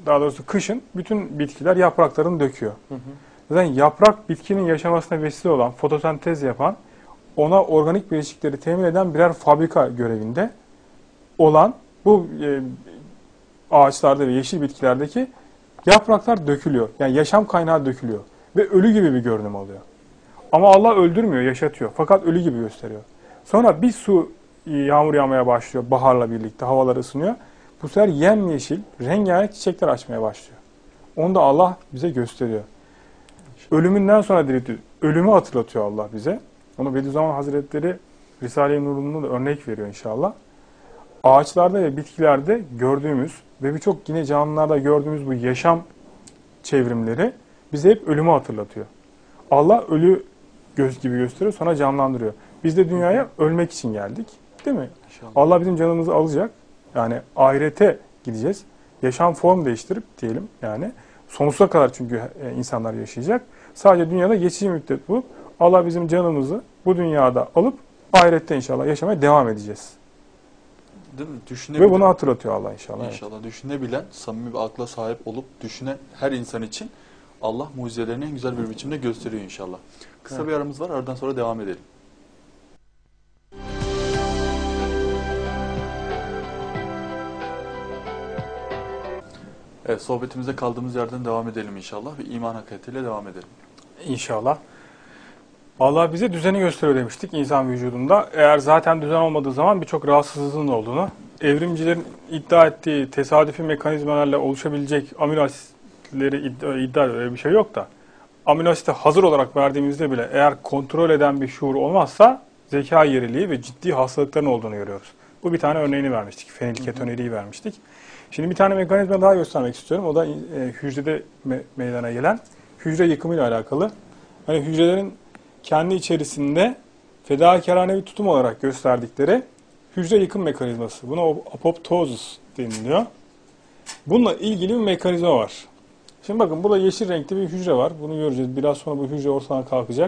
bütün bitkiler yapraklarını döküyor. Zaten yaprak bitkinin yaşamasına vesile olan, fotosentez yapan, ona organik bileşikleri temin eden birer fabrika görevinde olan bu ağaçlarda ve yeşil bitkilerdeki yapraklar dökülüyor. Yani yaşam kaynağı dökülüyor. Ve ölü gibi bir görünüm alıyor. Ama Allah öldürmüyor, yaşatıyor. Fakat ölü gibi gösteriyor. Sonra bir yağmur yağmaya başlıyor baharla birlikte. Havalar ısınıyor. Bu sefer yemyeşil, rengarenk çiçekler açmaya başlıyor. Onu da Allah bize gösteriyor. Ölümünden sonra diriltiyor. Ölümü hatırlatıyor Allah bize. Onu Bediüzzaman Hazretleri Risale-i Nur'unda da örnek veriyor inşallah. Ağaçlarda ve bitkilerde gördüğümüz ve birçok yine canlılarda gördüğümüz bu yaşam çevrimleri bize hep ölümü hatırlatıyor. Allah ölü göz gibi gösteriyor, sonra canlandırıyor. Biz de dünyaya ölmek için geldik, değil mi? İnşallah. Allah bizim canımızı alacak. Yani ahirete gideceğiz. Yaşam form değiştirip diyelim yani. Sonsuza kadar çünkü insanlar yaşayacak. Sadece dünyada geçici müddet bulup Allah bizim canımızı bu dünyada alıp ahirette inşallah yaşamaya devam edeceğiz. Değil mi? Ve bunu hatırlatıyor Allah inşallah. İnşallah düşünebilen, samimi bir akla sahip olup düşünen her insan için Allah mucizelerini en güzel bir biçimde gösteriyor inşallah. Kısa bir aramız var, aradan sonra devam edelim. Evet, sohbetimize kaldığımız yerden devam edelim inşallah ve iman hakikatiyle devam edelim. İnşallah. Allah bize düzeni gösteriyor demiştik insan vücudunda. Eğer zaten düzen olmadığı zaman birçok rahatsızlığın olduğunu, evrimcilerin iddia ettiği tesadüfi mekanizmalarla oluşabilecek amino asitleri iddia ediyor, öyle bir şey yok da. Amino asiti hazır olarak verdiğimizde bile eğer kontrol eden bir şuur olmazsa zeka geriliği ve ciddi hastalıkların olduğunu görüyoruz. Bu bir tane örneğini vermiştik. Fenilketonuriyi vermiştik. Şimdi bir tane mekanizma daha göstermek istiyorum. O da hücrede meydana gelen hücre yıkımıyla alakalı. Hani hücrelerin kendi içerisinde fedakarane bir tutum olarak gösterdikleri hücre yıkım mekanizması. Buna apoptosis deniliyor. Bununla ilgili bir mekanizma var. Şimdi bakın burada yeşil renkli bir hücre var. Bunu göreceğiz. Biraz sonra bu hücre ortadan kalkacak.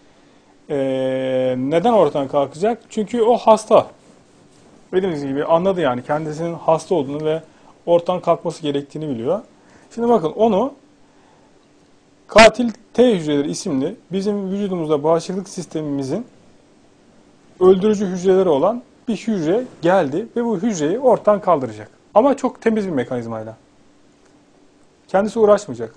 Neden ortadan kalkacak? Çünkü o hasta. Dediğimiz gibi anladı yani kendisinin hasta olduğunu ve ortadan kalkması gerektiğini biliyor. Şimdi bakın onu katil T hücreleri isimli bizim vücudumuzda bağışıklık sistemimizin öldürücü hücreleri olan bir hücre geldi ve bu hücreyi ortadan kaldıracak. Ama çok temiz bir mekanizmayla. Kendisi uğraşmayacak.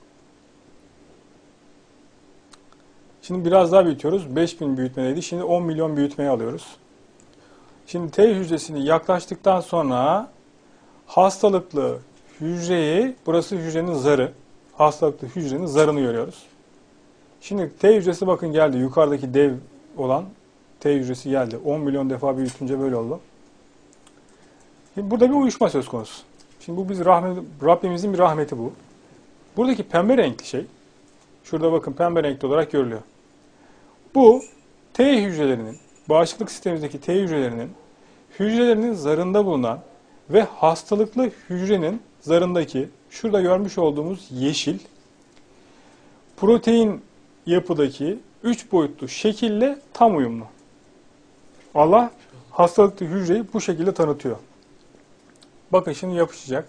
Şimdi biraz daha büyütüyoruz. 5000 büyütmedeydi. Şimdi 10 milyon büyütmeye alıyoruz. Şimdi T hücresini yaklaştıktan sonra hastalıklı hücreyi, burası hücrenin zarı, hastalıklı hücrenin zarını görüyoruz. Şimdi T hücresi bakın geldi. Yukarıdaki dev olan T hücresi geldi. 10 milyon defa büyütünce böyle oldu. Şimdi burada bir uyuşma söz konusu. Şimdi bu Rabbimizin bir rahmeti bu. Buradaki pembe renkli şey, şurada bakın pembe renkli olarak görülüyor. Bu T hücrelerinin, bağışıklık sistemimizdeki T hücrelerinin zarında bulunan ve hastalıklı hücrenin zarındaki, şurada görmüş olduğumuz yeşil, protein yapıdaki 3 boyutlu şekille tam uyumlu. Allah hastalıklı hücreyi bu şekilde tanıtıyor. Bakın şimdi yapışacak.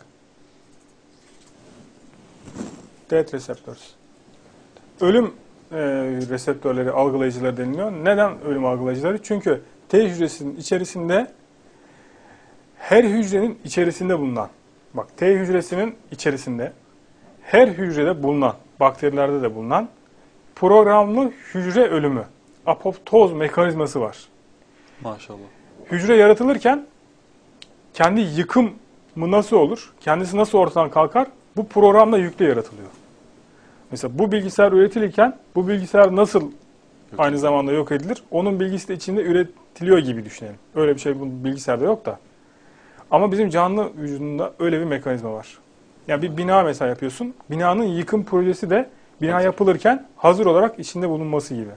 Death receptors. Ölüm reseptörleri, algılayıcıları deniliyor. Neden ölüm algılayıcıları? Çünkü T hücresinin içerisinde, her hücrenin içerisinde bulunan, bak T hücresinin içerisinde her hücrede bulunan, bakterilerde de bulunan programlı hücre ölümü, apoptoz mekanizması var. Maşallah. Hücre yaratılırken kendi yıkımı nasıl olur, kendisi nasıl ortadan kalkar, bu programla yüklü yaratılıyor. Mesela bu bilgisayar üretilirken bu bilgisayar nasıl aynı zamanda yok edilir, onun bilgisi de içinde üretiliyor gibi düşünelim. Öyle bir şey bu bilgisayarda yok da. Ama bizim canlı vücudunda öyle bir mekanizma var. Yani bir bina mesela yapıyorsun, binanın yıkım projesi de bina yapılırken hazır olarak içinde bulunması gibi.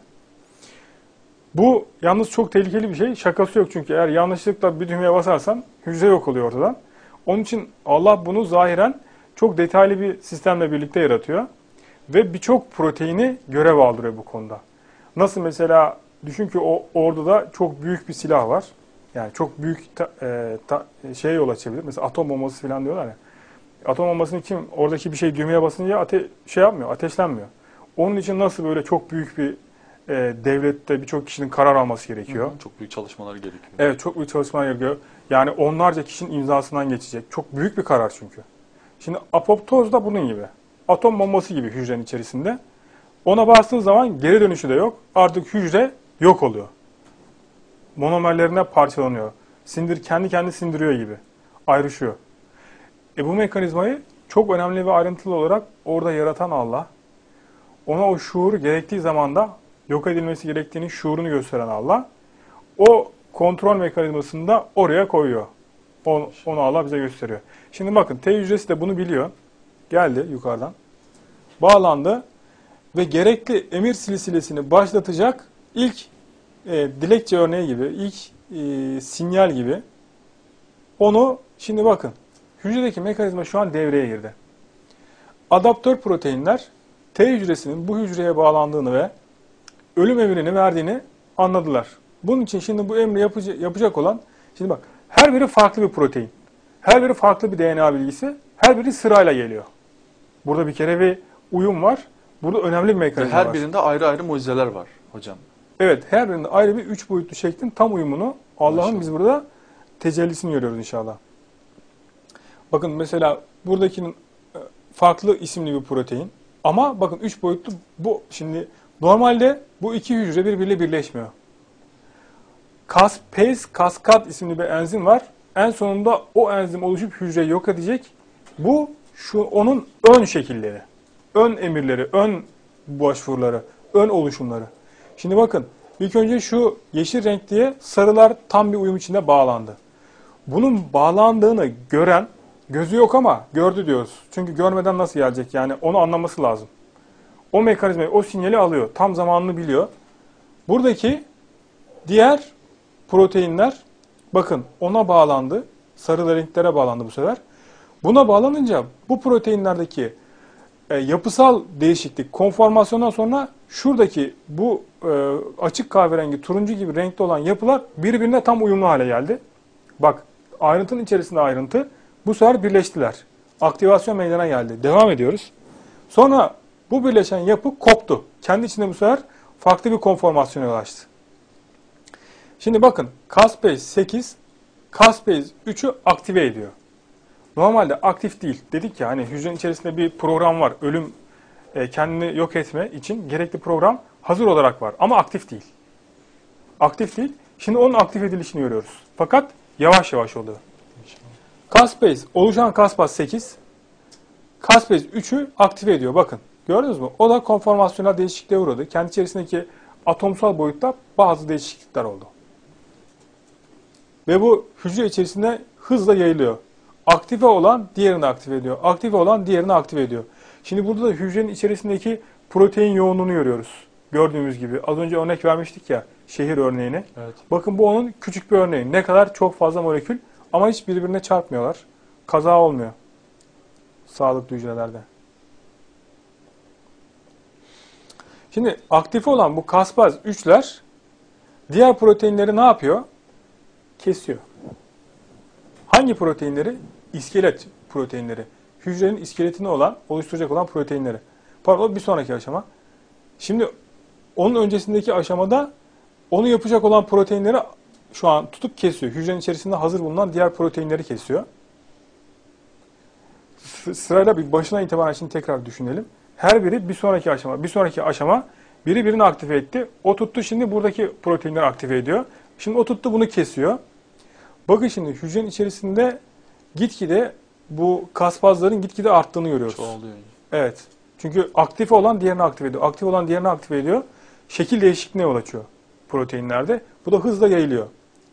Bu yalnız çok tehlikeli bir şey. Şakası yok çünkü eğer yanlışlıkla bir düğmeye basarsan hücre yok oluyor ortadan. Onun için Allah bunu zahiren çok detaylı bir sistemle birlikte yaratıyor. Ve birçok proteini görev aldırıyor bu konuda. Nasıl mesela düşün ki o orduda çok büyük bir silah var. Yani çok büyük şeye yol açabilir. Mesela atom bombası falan diyorlar ya. Atom bombasını kim oradaki bir şey düğmeye basınca ateşlenmiyor. Onun için nasıl böyle çok büyük bir devlette birçok kişinin karar alması gerekiyor. Çok büyük çalışmalar gerekiyor. Evet, çok büyük çalışmalar gerekiyor. Yani onlarca kişinin imzasından geçecek. Çok büyük bir karar çünkü. Şimdi apoptoz da bunun gibi. Atom bombası gibi hücrenin içerisinde. Ona bastığın zaman geri dönüşü de yok. Artık hücre yok oluyor. Monomerlerine parçalanıyor. Kendi kendini sindiriyor gibi. Ayrışıyor. Bu mekanizmayı çok önemli ve ayrıntılı olarak orada yaratan Allah, ona o şuuru gerektiği zamanda yok edilmesi gerektiğinin şuurunu gösteren Allah, o kontrol mekanizmasını da oraya koyuyor. Onu Allah bize gösteriyor. Şimdi bakın T hücresi de bunu biliyor. Geldi yukarıdan. Bağlandı ve gerekli emir silsilesini başlatacak ilk dilekçe örneği gibi, ilk sinyal gibi. Onu şimdi bakın. Hücredeki mekanizma şu an devreye girdi. Adaptör proteinler T hücresinin bu hücreye bağlandığını ve ölüm emrini verdiğini anladılar. Bunun için şimdi bu emri yapacak olan, şimdi bak her biri farklı bir protein. Her biri farklı bir DNA bilgisi. Her biri sırayla geliyor. Burada bir kere bir uyum var. Burada önemli bir mekanizma var. Her birinde ayrı ayrı mucizeler var hocam. Evet, her birinde ayrı bir 3 boyutlu şeklin tam uyumunu Allah'ın biz burada tecellisini görüyoruz inşallah. Bakın mesela buradakinin farklı isimli bir protein. Ama bakın 3 boyutlu bu. Şimdi normalde bu iki hücre birbiriyle birleşmiyor. Caspase kaskad isimli bir enzim var. En sonunda o enzim oluşup hücreyi yok edecek. Bu onun ön şekilleri, ön emirleri, ön başvuruları, ön oluşumları. Şimdi bakın ilk önce şu yeşil renkliye sarılar tam bir uyum içinde bağlandı. Bunun bağlandığını gören, gözü yok ama gördü diyoruz. Çünkü görmeden nasıl gelecek? Yani onu anlaması lazım. O mekanizmayı, o sinyali alıyor. Tam zamanını biliyor. Buradaki diğer proteinler bakın ona bağlandı. Sarı renklere bağlandı bu sefer. Buna bağlanınca bu proteinlerdeki yapısal değişiklik, konformasyondan sonra şuradaki bu açık kahverengi, turuncu gibi renkli olan yapılar birbirine tam uyumlu hale geldi. Bak ayrıntının içerisinde ayrıntı. Bu sefer birleştiler. Aktivasyon meydana geldi. Devam ediyoruz. Sonra bu birleşen yapı koptu. Kendi içinde bu sefer farklı bir konformasyona ulaştı. Şimdi bakın Caspase 8, Caspase 3'ü aktive ediyor. Normalde aktif değil. Dedik ya hani hücrenin içerisinde bir program var. Ölüm kendini yok etme için gerekli program hazır olarak var. Ama aktif değil. Aktif değil. Şimdi onun aktif edilişini görüyoruz. Fakat yavaş yavaş oluyor. Caspase, oluşan Caspase 8, Caspase 3'ü aktive ediyor. Bakın gördünüz mü? O da konformasyonel değişikliğe uğradı. Kendi içerisindeki atomsal boyutta bazı değişiklikler oldu. Ve bu hücre içerisinde hızla yayılıyor. Aktive olan diğerini aktive ediyor. Aktive olan diğerini aktive ediyor. Şimdi burada da hücrenin içerisindeki protein yoğunluğunu görüyoruz. Gördüğümüz gibi. Az önce örnek vermiştik ya şehir örneğini. Evet. Bakın bu onun küçük bir örneği. Ne kadar çok fazla molekül ama hiç birbirine çarpmıyorlar. Kaza olmuyor. Sağlıklı hücrelerde. Şimdi aktif olan bu Caspase 3'ler diğer proteinleri ne yapıyor? kesiyor. Hangi proteinleri? İskelet proteinleri. Hücrenin iskeletini oluşturacak olan proteinleri. Pardon, bir sonraki aşama. Şimdi onun öncesindeki aşamada onu yapacak olan proteinleri şu an tutup kesiyor. Hücrenin içerisinde hazır bulunan diğer proteinleri kesiyor. Sırayla bir başına itibaren şimdi tekrar düşünelim. Her biri bir sonraki aşama biri birini aktive etti. O tuttu şimdi buradaki proteinleri aktive ediyor. Şimdi o tuttu bunu kesiyor. Bakın şimdi hücrenin içerisinde gitgide bu kaspazların gitgide arttığını görüyoruz. Çoğalıyor. Evet. Çünkü aktif olan diğerini aktive ediyor. Aktif olan diğerini aktive ediyor. Şekil değişikliğine yol açıyor proteinlerde. Bu da hızla yayılıyor.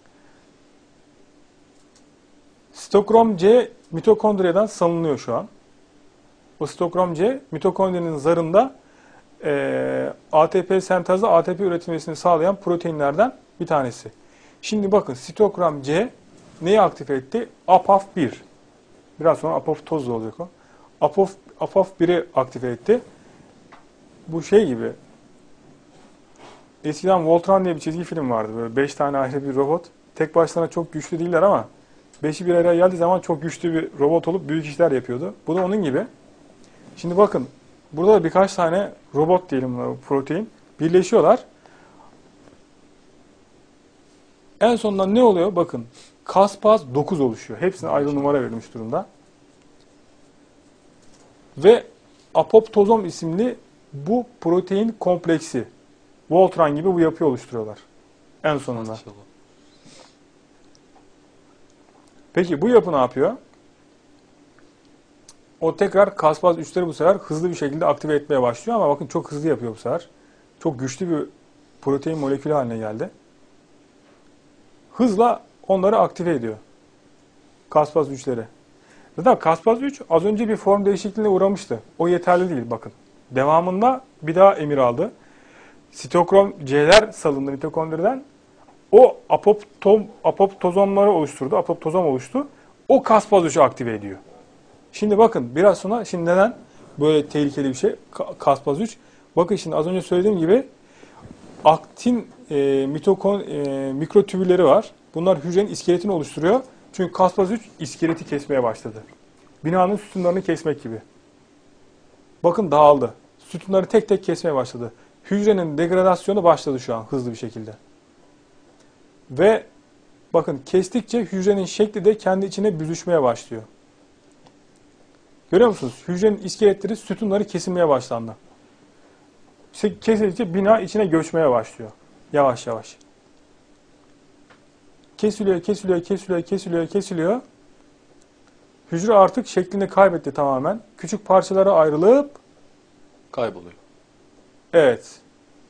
Sitokrom C mitokondriyeden salınıyor şu an. Bu sitokrom C mitokondrinin zarında ATP sentezde ATP üretilmesini sağlayan proteinlerden bir tanesi. Şimdi bakın sitokrom C neyi aktif etti? APAF1. Biraz sonra apoptoz olacak o. APAF1'i aktive etti. Bu şey gibi. Eskiden Voltron diye bir çizgi film vardı. Böyle 5 tane ayrı bir robot. Tek başlarına çok güçlü değiller ama 5'i bir araya geldiği zaman çok güçlü bir robot olup büyük işler yapıyordu. Bu da onun gibi. Şimdi bakın burada da birkaç tane robot diyelim buna, protein birleşiyorlar. En sonunda ne oluyor? Bakın Caspase 9 oluşuyor. Hepsine ayrı numara verilmiş durumda. Ve apoptozom isimli bu protein kompleksi Voltron gibi bu yapıyı oluşturuyorlar. En sonunda. Maşallah. Peki bu yapı ne yapıyor? O tekrar Caspase 3'leri bu sefer hızlı bir şekilde aktive etmeye başlıyor ama bakın çok hızlı yapıyor bu sefer. Çok güçlü bir protein molekülü haline geldi. Hızla onları aktive ediyor. Caspase 3'leri. Zaten Caspase 3 az önce bir form değişikliğine uğramıştı. O yeterli değil bakın. Devamında bir daha emir aldı. Sitokrom C'ler salındı mitokondriden. O apoptozomları oluşturdu. Apoptozom oluştu. O Caspase 3'ü aktive ediyor. Şimdi bakın biraz sonra şimdi neden böyle tehlikeli bir şey Caspase 3? Bakın şimdi az önce söylediğim gibi aktin mikrotübülleri var. Bunlar hücrenin iskeletini oluşturuyor. Çünkü Caspase 3 iskeleti kesmeye başladı. Binanın sütunlarını kesmek gibi. Bakın dağıldı. Sütunları tek tek kesmeye başladı. Hücrenin degradasyonu başladı şu an hızlı bir şekilde. Ve bakın kestikçe hücrenin şekli de kendi içine büzüşmeye başlıyor. Görüyor musunuz? Hücrenin iskeletleri, sütunları kesilmeye başlandı. Kesildikçe bina içine göçmeye başlıyor. Yavaş yavaş. Kesiliyor. Hücre artık şeklini kaybetti tamamen. Küçük parçalara ayrılıp Kayboluyor. evet.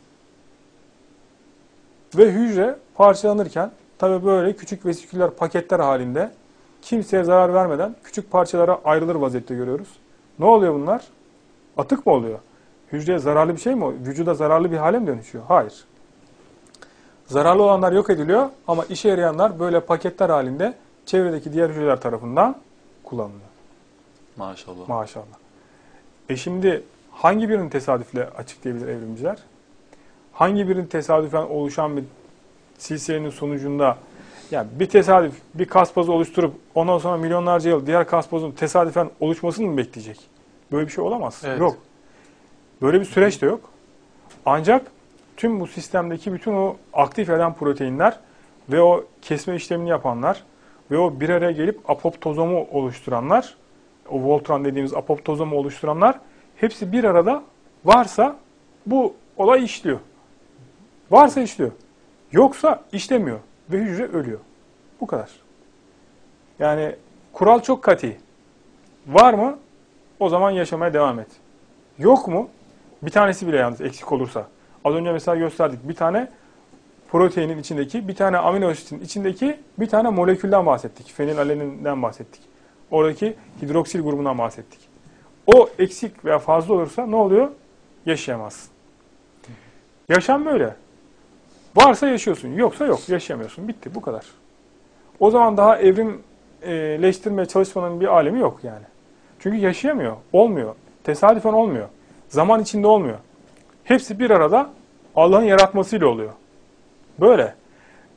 Ve hücre parçalanırken tabii böyle küçük vesiküller paketler halinde kimseye zarar vermeden küçük parçalara ayrılır vaziyette görüyoruz. Ne oluyor bunlar? Atık mı oluyor? Hücreye zararlı bir şey mi oluyor? Vücuda zararlı bir hale mi dönüşüyor? Hayır. Zararlı olanlar yok ediliyor ama işe yarayanlar böyle paketler halinde çevredeki diğer hücreler tarafından kullanılıyor. Maşallah. Maşallah. Şimdi hangi birinin tesadüfle açıklayabilir evrimciler? Hangi birinin tesadüfen oluşan bir silsilenin sonucunda yani bir tesadüf bir kaspazı oluşturup ondan sonra milyonlarca yıl diğer kaspazın tesadüfen oluşmasını mı bekleyecek? Böyle bir şey olamaz. Evet. Yok. Böyle bir süreç de yok. Ancak tüm bu sistemdeki bütün o aktif eden proteinler ve o kesme işlemini yapanlar ve o bir araya gelip apoptozomu oluşturanlar, o Voltron dediğimiz apoptozomu oluşturanlar hepsi bir arada varsa bu olay işliyor. Varsa işliyor. Yoksa işlemiyor ve hücre ölüyor. Bu kadar. Yani kural çok katı. Var mı? O zaman yaşamaya devam et. Yok mu? Bir tanesi bile yalnız eksik olursa. Az önce mesela gösterdik. Bir tane proteinin içindeki, bir tane amino asitin içindeki bir tane molekülden bahsettik. Fenilalanin'den bahsettik. Oradaki hidroksil grubundan bahsettik. O eksik veya fazla olursa ne oluyor? Yaşayamazsın. Yaşam böyle. Varsa yaşıyorsun, yoksa yok. Yaşayamıyorsun. Bitti. Bu kadar. O zaman daha evrimleştirmeye çalışmanın bir alemi yok yani. Çünkü yaşayamıyor. Olmuyor. Tesadüfen olmuyor. Zaman içinde olmuyor. Hepsi bir arada Allah'ın yaratmasıyla oluyor. Böyle.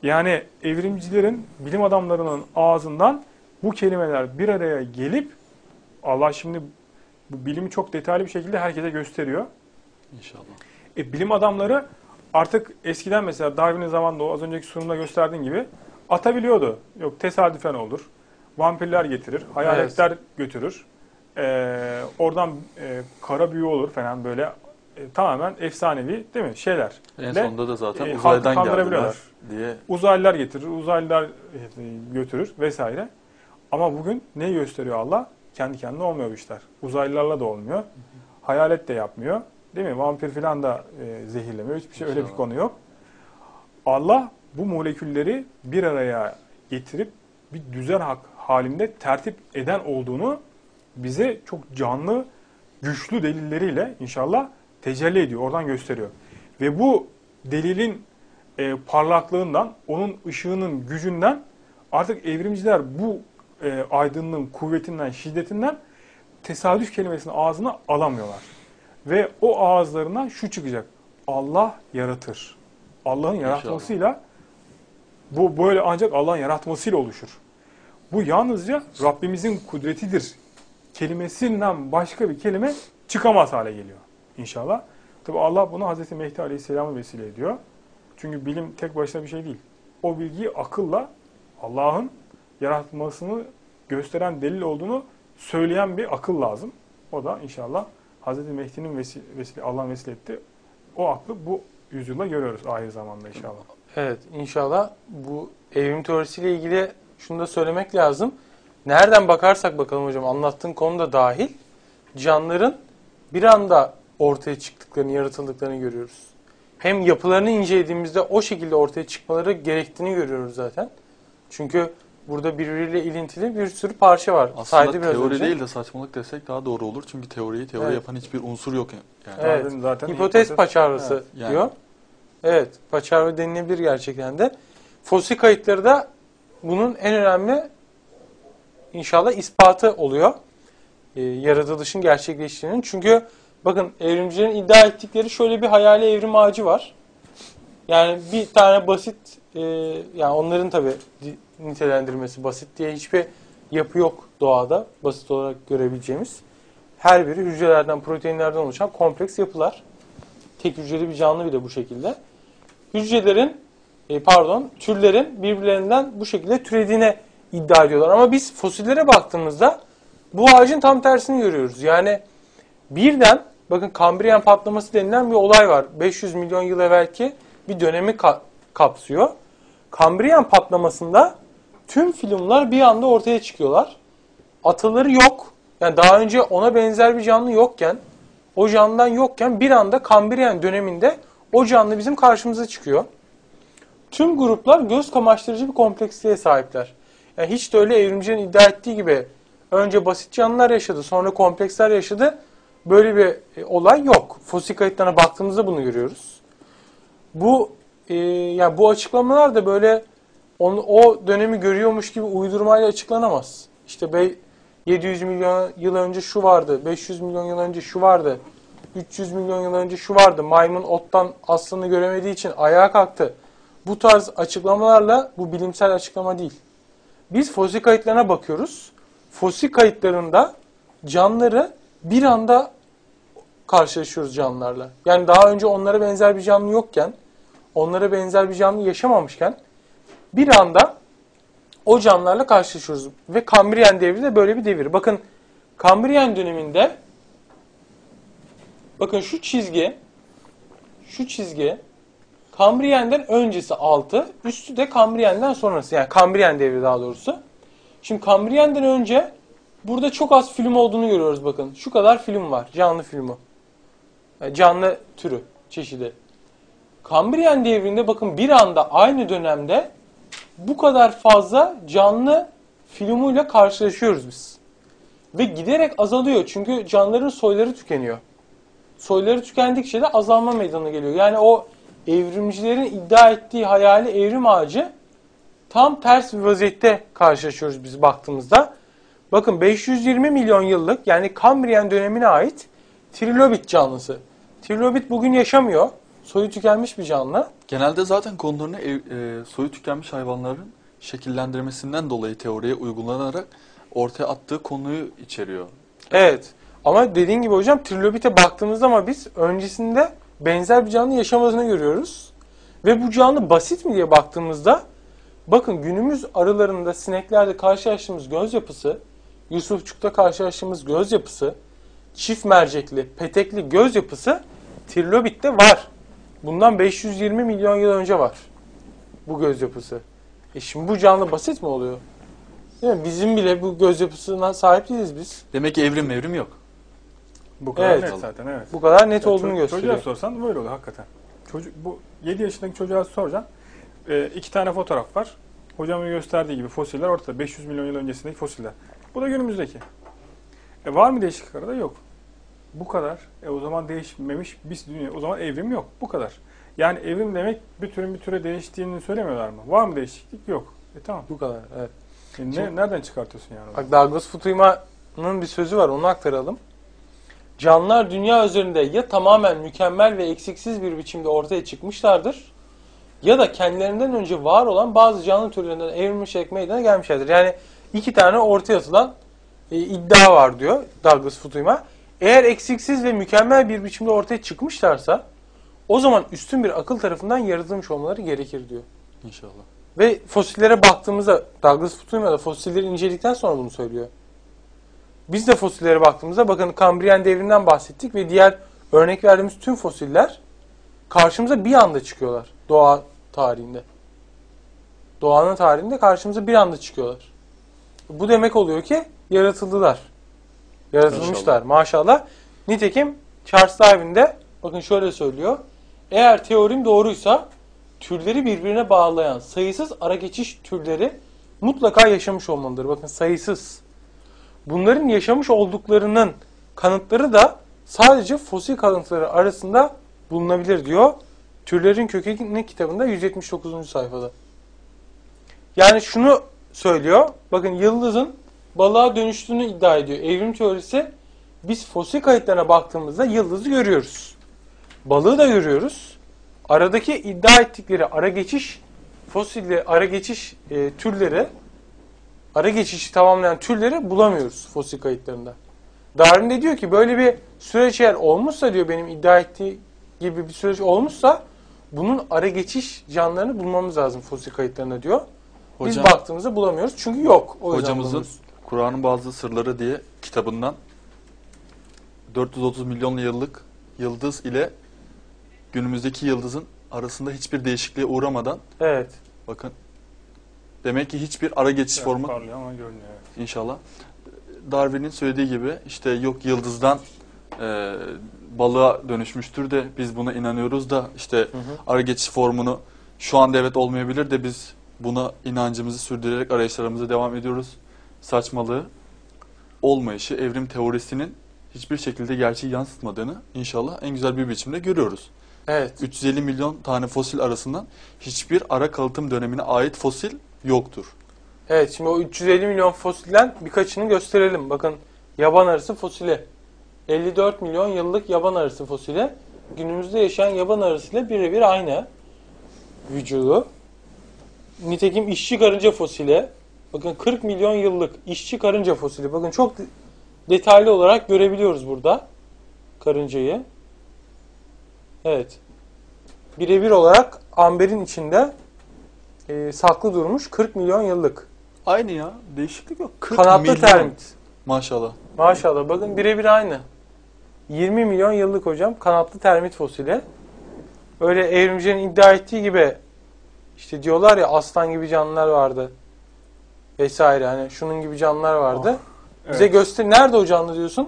Yani evrimcilerin, bilim adamlarının ağzından bu kelimeler bir araya gelip Allah şimdi bu bilimi çok detaylı bir şekilde herkese gösteriyor. İnşallah. Bilim adamları artık eskiden mesela Darwin'in zamanında o az önceki sunumda gösterdiğin gibi atabiliyordu. Yok tesadüfen olur. Vampirler getirir, hayaletler götürür. Oradan kara büyü olur falan böyle tamamen efsanevi değil mi şeyler. En sonunda da zaten halkı uzaydan kandırabiliyorlar. geldiler diye. Uzaylılar getirir, uzaylılar götürür vesaire. Ama bugün ne gösteriyor Allah? Kendi kendine olmuyor bu işler. Uzaylılarla da olmuyor. Hayalet de yapmıyor. Değil mi? Vampir falan da zehirlemiyor. Hiçbir şey öyle bir konu yok. Allah bu molekülleri bir araya getirip bir düzen halinde tertip eden olduğunu bize çok canlı, güçlü delilleriyle inşallah tecelli ediyor. Oradan gösteriyor. Ve bu delilin parlaklığından, onun ışığının gücünden artık evrimciler bu aydınlığın kuvvetinden, şiddetinden tesadüf kelimesini ağzına alamıyorlar. Ve o ağızlarından şu çıkacak. Allah yaratır. Allah'ın yaratmasıyla bu böyle ancak Allah'ın yaratmasıyla oluşur. Bu yalnızca Rabbimizin kudretidir kelimesinden başka bir kelime çıkamaz hale geliyor inşallah. Tabi Allah bunu Hz. Mehdi Aleyhisselam'ı vesile ediyor. Çünkü bilim tek başına bir şey değil. O bilgiyi akılla Allah'ın yaratmasını gösteren delil olduğunu söyleyen bir akıl lazım. O da inşallah Hz. Mehdi'nin Allah'ın vesile etti. O aklı bu yüzyılda görüyoruz ahir zamanda inşallah. Evet, inşallah bu evrim teorisiyle ilgili şunu da söylemek lazım. Nereden bakarsak bakalım hocam, anlattığın konu da dahil, canlıların bir anda ortaya çıktıklarını, yaratıldıklarını görüyoruz. Hem yapılarını incelediğimizde o şekilde ortaya çıkmaları gerektiğini görüyoruz zaten. Çünkü burada birbiriyle ilintili bir sürü parça var. Aslında teori değil de saçmalık desek daha doğru olur. Çünkü teori evet. yapan hiçbir unsur yok. Yani. Evet, zaten hipotez paçavrası evet, yani. diyor. Evet, paçavra denilebilir gerçekten de. Fosil kayıtları da bunun en önemli inşallah ispatı oluyor. Yaratılışın gerçekleştiğinin. Çünkü bakın evrimcilerin iddia ettikleri şöyle bir hayali evrim ağacı var. Yani bir tane basit, yani onların tabii nitelendirmesi basit diye hiçbir yapı yok doğada. Basit olarak görebileceğimiz. Her biri hücrelerden, proteinlerden oluşan kompleks yapılar. Tek hücreli bir canlı bile bu şekilde. Hücrelerin, türlerin birbirlerinden bu şekilde türediğine iddia ediyorlar. Ama biz fosillere baktığımızda bu ağacın tam tersini görüyoruz. Yani birden, bakın Kambriyen patlaması denilen bir olay var. 500 milyon yıl evvelki bir dönemi kapsıyor. Kambriyen patlamasında tüm filmler bir anda ortaya çıkıyorlar. Ataları yok. Yani daha önce ona benzer bir canlı yokken, o canlıdan yokken bir anda Kambriyen döneminde o canlı bizim karşımıza çıkıyor. Tüm gruplar göz kamaştırıcı bir kompleksliğe sahipler. Yani hiç de öyle evrimcilerin iddia ettiği gibi önce basit canlılar yaşadı, sonra kompleksler yaşadı. Böyle bir olay yok. Fosil kayıtlarına baktığımızda bunu görüyoruz. Yani bu açıklamalar da böyle o dönemi görüyormuş gibi uydurmayla açıklanamaz. İşte 700 milyon yıl önce şu vardı, 500 milyon yıl önce şu vardı, 300 milyon yıl önce şu vardı, maymun ottan aslanı göremediği için ayağa kalktı. Bu tarz açıklamalarla bu bilimsel açıklama değil. Biz fosil kayıtlarına bakıyoruz. Fosil kayıtlarında canlıları bir anda karşılaşıyoruz canlılarla. Yani daha önce onlara benzer bir canlı yokken, onlara benzer bir canlı yaşamamışken bir anda o canlılarla karşılaşıyoruz. Ve Kambriyen devri de böyle bir devir. Bakın Kambriyen döneminde bakın şu çizgi Kambriyen'den öncesi 6, üstü de Kambriyen'den sonrası. Yani Kambriyen devri daha doğrusu. Şimdi Kambriyen'den önce burada çok az film olduğunu görüyoruz bakın. Şu kadar film var. Canlı filmi. Yani canlı türü, çeşidi. Kambriyen devrinde bakın bir anda aynı dönemde bu kadar fazla canlı filmuyla karşılaşıyoruz biz. Ve giderek azalıyor. Çünkü canlıların soyları tükeniyor. Soyları tükendikçe de azalma meydana geliyor. Yani o evrimcilerin iddia ettiği hayali evrim ağacı tam ters bir vaziyette karşılaşıyoruz biz baktığımızda. Bakın 520 milyon yıllık yani Kambriyen dönemine ait trilobit canlısı. Trilobit bugün yaşamıyor. soyu tükenmiş bir canlı. Genelde zaten konularını soyu tükenmiş hayvanların şekillendirmesinden dolayı teoriye uygulanarak ortaya attığı konuyu içeriyor. Evet. Ama dediğin gibi hocam trilobite baktığımızda ama biz öncesinde benzer bir canlı yaşamadığını görüyoruz. Ve bu canlı basit mi diye baktığımızda bakın günümüz arılarında, sineklerde karşılaştığımız göz yapısı, Yusufçuk'ta karşılaştığımız göz yapısı, çift mercekli, petekli göz yapısı trilobitte var. Bundan 520 milyon yıl önce var bu göz yapısı. Şimdi bu canlı basit mi oluyor? Değil mi? Bizim bile bu göz yapısına sahip değiliz biz. Demek ki evrim yok. Bu kadar Evet. net zaten, evet. Bu kadar net Ya olduğunu gösteriyor. Çocuğa sorsan böyle oluyor hakikaten. Bu 7 yaşındaki çocuğa soracaksın. 2 tane fotoğraf var. Hocamın gösterdiği gibi fosiller ortada. 500 milyon yıl öncesindeki fosiller. Bu da günümüzdeki. Var mı değişiklik arada? Yok. Bu kadar. O zaman değişmemiş bir dünya. O zaman evrim yok. Bu kadar. Yani evrim demek bir türün bir türe değiştiğini söylemiyorlar mı? Var mı değişiklik? Yok. Tamam. Bu kadar, evet. Nereden çıkartıyorsun yani? Bak Douglas Futuyma'nın bir sözü var, onu aktaralım. Canlılar dünya üzerinde ya tamamen mükemmel ve eksiksiz bir biçimde ortaya çıkmışlardır ya da kendilerinden önce var olan bazı canlı türlerinden evrilmiş meydana gelmişlerdir. Yani iki tane ortaya atılan iddia var diyor Douglas Futuyma. Eğer eksiksiz ve mükemmel bir biçimde ortaya çıkmışlarsa o zaman üstün bir akıl tarafından yaratılmış olmaları gerekir diyor. İnşallah. Ve fosillere baktığımızda Douglas Futuyma da fosilleri inceledikten sonra bunu söylüyor. Biz de fosillere baktığımızda bakın Kambriyen devrinden bahsettik ve diğer örnek verdiğimiz tüm fosiller karşımıza bir anda çıkıyorlar doğa tarihinde. Doğanın tarihinde karşımıza bir anda çıkıyorlar. Bu demek oluyor ki yaratıldılar. Yaratılmışlar maşallah. Nitekim Charles Darwin de bakın şöyle söylüyor. Eğer teorim doğruysa türleri birbirine bağlayan sayısız ara geçiş türleri mutlaka yaşamış olmalıdır. Bakın sayısız. Bunların yaşamış olduklarının kanıtları da sadece fosil kalıntıları arasında bulunabilir diyor. Türlerin Kökeni kitabında 179. sayfada. Yani şunu söylüyor. Bakın yıldızın balığa dönüştüğünü iddia ediyor. Evrim teorisi biz fosil kayıtlarına baktığımızda yıldızı görüyoruz. Balığı da görüyoruz. Aradaki iddia ettikleri ara geçiş fosilli ara geçiş türleri ara geçişi tamamlayan türleri bulamıyoruz fosil kayıtlarında. Darwin de diyor ki böyle bir süreç eğer olmuşsa diyor benim iddia ettiği gibi bir süreç olmuşsa bunun ara geçiş canlılarını bulmamız lazım fosil kayıtlarına diyor. Biz baktığımızda bulamıyoruz çünkü yok. O hocamızın Kur'an'ın Bazı Sırları diye kitabından 430 milyon yıllık yıldız ile günümüzdeki yıldızın arasında hiçbir değişikliğe uğramadan evet. Bakın demek ki hiçbir ara geçiş formu parlıyor ama görünüyor. Evet. İnşallah. Darwin'in söylediği gibi işte yok yıldızdan balığa dönüşmüştür de biz buna inanıyoruz da işte ara geçiş formunu şu anda evet olmayabilir de biz buna inancımızı sürdürerek arayışlarımıza devam ediyoruz. Saçmalığı olmayışı evrim teorisinin hiçbir şekilde gerçeği yansıtmadığını inşallah en güzel bir biçimde görüyoruz. Evet. 350 milyon tane fosil arasından hiçbir ara kalıtım dönemine ait fosil yoktur. Evet, şimdi o 350 milyon fosilden birkaçını gösterelim. Bakın yaban arısı fosili. 54 milyon yıllık yaban arısı fosili. Günümüzde yaşayan yaban arısıyla birebir aynı vücudu. Nitekim işçi karınca fosili. Bakın 40 milyon yıllık işçi karınca fosili. Bakın çok detaylı olarak görebiliyoruz burada karıncayı. Evet. Birebir olarak amberin içinde saklı durmuş 40 milyon yıllık. Aynı ya. Değişiklik yok. 40 Kanatlı milyon. termit. Maşallah. Maşallah. Bakın birebir aynı. 20 milyon yıllık hocam kanatlı termit fosili. Öyle evrimcilerin iddia ettiği gibi işte diyorlar ya aslan gibi canlılar vardı. Vesaire. Hani şunun gibi canlılar vardı. Evet. Bize göster. Nerede o canlı diyorsun?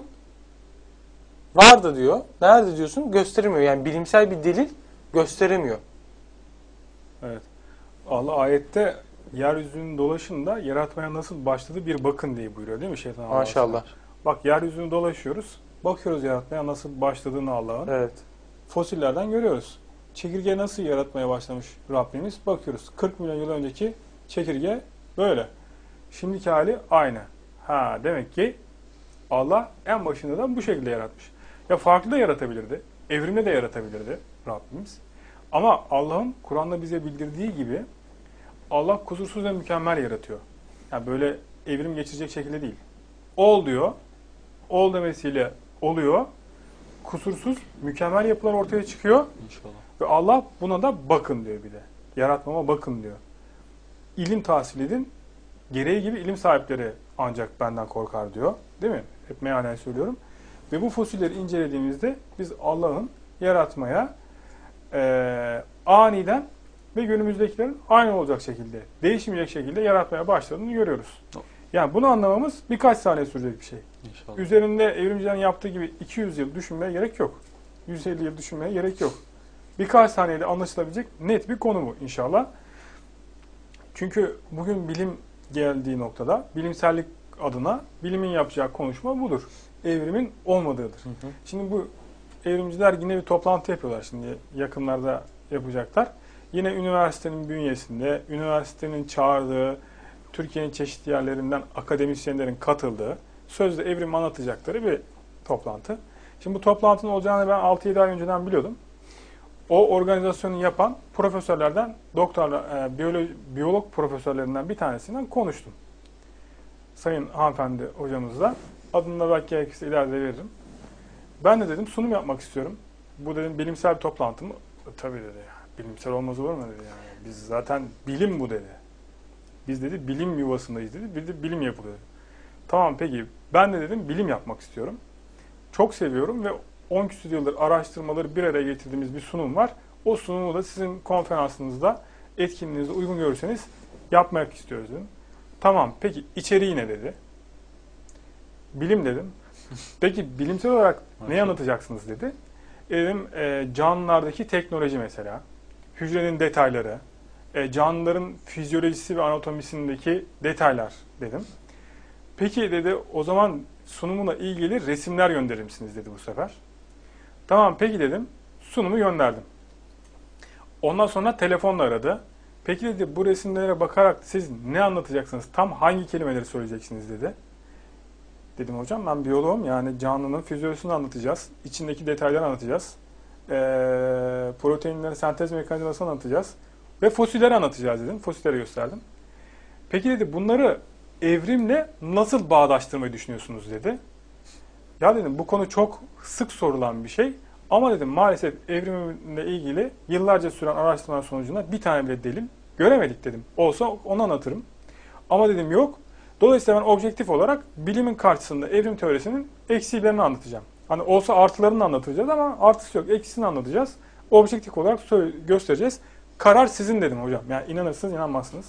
Vardı diyor. Nerede diyorsun? Gösteremiyor. Yani bilimsel bir delil gösteremiyor. Evet. Allah ayette yeryüzünün dolaşında yaratmaya nasıl başladı bir bakın diye buyuruyor değil mi şeytan Allah? Maşallah. Bak yeryüzünü dolaşıyoruz. Bakıyoruz yaratmaya nasıl başladığını Allah'ın. Evet. Fosillerden görüyoruz. Çekirge nasıl yaratmaya başlamış Rabbimiz? Bakıyoruz. 40 milyon yıl önceki çekirge böyle. Şimdiki hali aynı. Demek ki Allah en başında da bu şekilde yaratmış. Ya farklı da yaratabilirdi. Evrimde de yaratabilirdi Rabbimiz. Ama Allah'ın Kur'an'da bize bildirdiği gibi Allah kusursuz ve mükemmel yaratıyor. Yani böyle evrim geçirecek şekilde değil. Ol diyor. Ol demesiyle oluyor. Kusursuz, mükemmel yapılar ortaya çıkıyor. İnşallah. Ve Allah buna da bakın diyor bir de. Yaratmama bakın diyor. İlim tahsil edin. Gereği gibi ilim sahipleri ancak benden korkar diyor. Değil mi? Hep mealen söylüyorum. Ve bu fosilleri incelediğimizde biz Allah'ın yaratmaya aniden ve günümüzdekilerin aynı olacak şekilde, değişmeyecek şekilde yaratmaya başladığını görüyoruz. Yani bunu anlamamız birkaç saniye sürecek bir şey. İnşallah. Üzerinde evrimcilerin yaptığı gibi 200 yıl düşünmeye gerek yok. 150 yıl düşünmeye gerek yok. Birkaç saniyede anlaşılabilecek net bir konu bu inşallah. Çünkü bugün bilim geldiği noktada bilimsellik adına bilimin yapacağı konuşma budur. Evrimin olmadığıdır. Şimdi bu evrimciler yine bir toplantı yapıyorlar şimdi yakınlarda yapacaklar. Yine üniversitenin bünyesinde, üniversitenin çağırdığı, Türkiye'nin çeşitli yerlerinden akademisyenlerin katıldığı, sözde evrim anlatacakları bir toplantı. Şimdi bu toplantının olacağını ben 6-7 ay önceden biliyordum. O organizasyonu yapan profesörlerden, biyolog profesörlerinden bir tanesinden konuştum. Sayın hanımefendi hocamızla. Adını da belki gerekirse ileride veririm. Ben de dedim sunum yapmak istiyorum. Bu dedim bilimsel bir toplantı mı? Tabii dedi. Bilimsel olmaz olur mu dedi yani. Biz zaten bilim bu dedi. Biz dedi bilim yuvasındayız dedi. Bir de bilim yapılıyor. Tamam peki ben de dedim bilim yapmak istiyorum. Çok seviyorum ve 10 küsur yıldır araştırmaları bir araya getirdiğimiz bir sunum var. O sunumu da sizin konferansınızda, etkinliğinizde uygun görürseniz yapmak istiyoruz dedim. Tamam peki içeriği ne dedi. Bilim dedim. Peki bilimsel olarak ne anlatacaksınız dedi. Dedim canlılardaki teknoloji mesela, hücrenin detayları, canlıların fizyolojisi ve anatomisindeki detaylar dedim. Peki dedi o zaman sunumuna ilgili resimler gönderir misiniz dedi bu sefer. Tamam peki dedim. Sunumu gönderdim. Ondan sonra telefonla aradı. Peki dedi bu resimlere bakarak siz ne anlatacaksınız? Tam hangi kelimeleri söyleyeceksiniz dedi. Dedim hocam ben biyoloğum yani canlının fizyolojisini anlatacağız. İçindeki detayları anlatacağız. Proteinlerin sentez mekanizmasını anlatacağız. Ve fosilleri anlatacağız dedim. Fosilleri gösterdim. Peki dedi bunları evrimle nasıl bağdaştırmayı düşünüyorsunuz dedi. Ya dedim bu konu çok sık sorulan bir şey. Ama dedim maalesef evrimle ilgili yıllarca süren araştırmalar sonucunda bir tane bile delil göremedik dedim. Olsa onu anlatırım. Ama dedim yok. Dolayısıyla ben objektif olarak bilimin karşısında evrim teorisinin eksilerini anlatacağım. Hani olsa artılarını anlatacağız ama artısı yok. Eksisini anlatacağız. Objektif olarak göstereceğiz. Karar sizin dedim hocam. Yani inanırsınız inanmazsınız.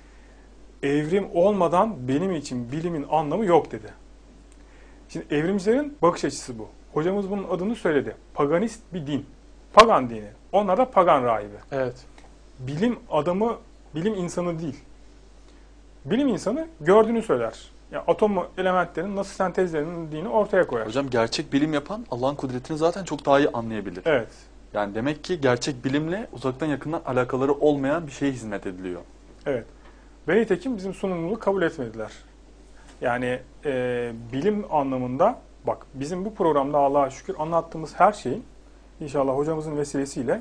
Evrim olmadan benim için bilimin anlamı yok dedi. Şimdi evrimcilerin bakış açısı bu. Hocamız bunun adını söyledi. Paganist bir din. Pagan dini. Onlar da pagan rahibi. Evet. Bilim adamı, bilim insanı değil. Bilim insanı gördüğünü söyler. Yani atom elementlerin nasıl sentezlendiğini ortaya koyar. Hocam gerçek bilim yapan Allah'ın kudretini zaten çok daha iyi anlayabilir. Evet. Yani demek ki gerçek bilimle uzaktan yakından alakaları olmayan bir şeye hizmet ediliyor. Evet. Ve nitekim bizim sunumumuzu kabul etmediler. Yani bilim anlamında bak bizim bu programda Allah'a şükür anlattığımız her şeyin inşallah hocamızın vesilesiyle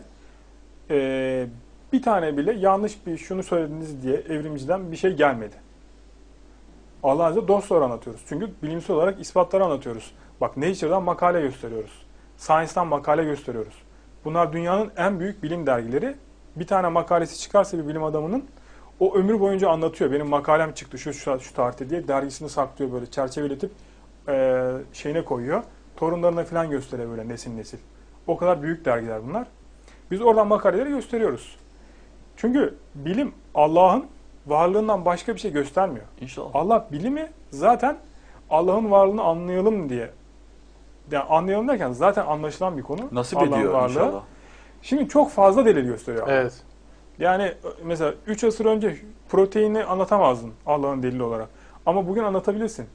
bir tane bile yanlış bir şunu söylediniz diye evrimciden bir şey gelmedi. Allah'a izniyle dosyaları anlatıyoruz. Çünkü bilimsel olarak ispatları anlatıyoruz. Bak Nature'dan makale gösteriyoruz. Science'dan makale gösteriyoruz. Bunlar dünyanın en büyük bilim dergileri. Bir tane makalesi çıkarsa bir bilim adamının o ömür boyunca anlatıyor. Benim makalem çıktı şu tarihte diye dergisini saklıyor böyle çerçeveletip şeyine koyuyor. Torunlarına falan gösteriyor böyle nesil nesil. O kadar büyük dergiler bunlar. Biz oradan makaleleri gösteriyoruz. Çünkü bilim Allah'ın varlığından başka bir şey göstermiyor. İnşallah. Allah bilimi zaten Allah'ın varlığını anlayalım diye. Yani anlayalım derken zaten anlaşılan bir konu. Nasip Allah'ın ediyor varlığı. inşallah. Şimdi çok fazla delil gösteriyor. Evet. Yani mesela 3 asır önce proteini anlatamazdın Allah'ın delili olarak. Ama bugün anlatabilirsin.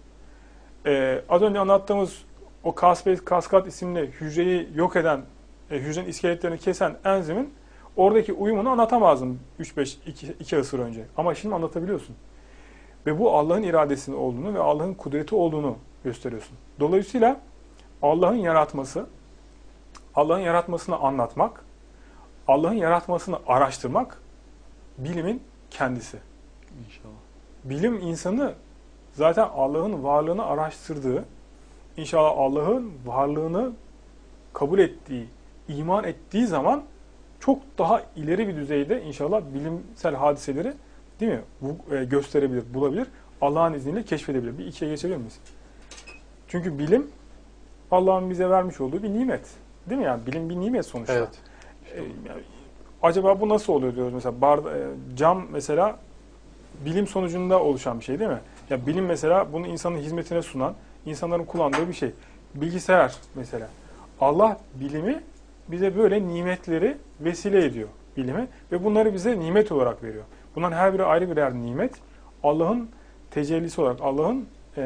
Az önce anlattığımız o Cas9 isimli hücreyi yok eden, hücrenin iskeletlerini kesen enzimin oradaki uyumunu anlatamazdın 2 asır önce. Ama şimdi anlatabiliyorsun. Ve bu Allah'ın iradesinin olduğunu ve Allah'ın kudreti olduğunu gösteriyorsun. Dolayısıyla Allah'ın yaratmasını anlatmak, Allah'ın yaratmasını araştırmak bilimin kendisi. İnşallah. Bilim insanı zaten Allah'ın varlığını araştırdığı, inşallah Allah'ın varlığını kabul ettiği, iman ettiği zaman çok daha ileri bir düzeyde inşallah bilimsel hadiseleri, değil mi, gösterebilir, bulabilir. Allah'ın izniyle keşfedebilir. Bir ikiye geçebilir miyiz? Çünkü bilim Allah'ın bize vermiş olduğu bir nimet. Değil mi yani? Bilim bir nimet sonuçta. Evet. Yani, acaba bu nasıl oluyor diyoruz mesela. Cam mesela bilim sonucunda oluşan bir şey değil mi? Ya bilim mesela bunu insanın hizmetine sunan, insanların kullandığı bir şey. Bilgisayar mesela. Allah bilimi bize böyle nimetleri vesile ediyor bilime ve bunları bize nimet olarak veriyor. Bunların her biri ayrı birer nimet. Allah'ın tecellisi olarak, Allah'ın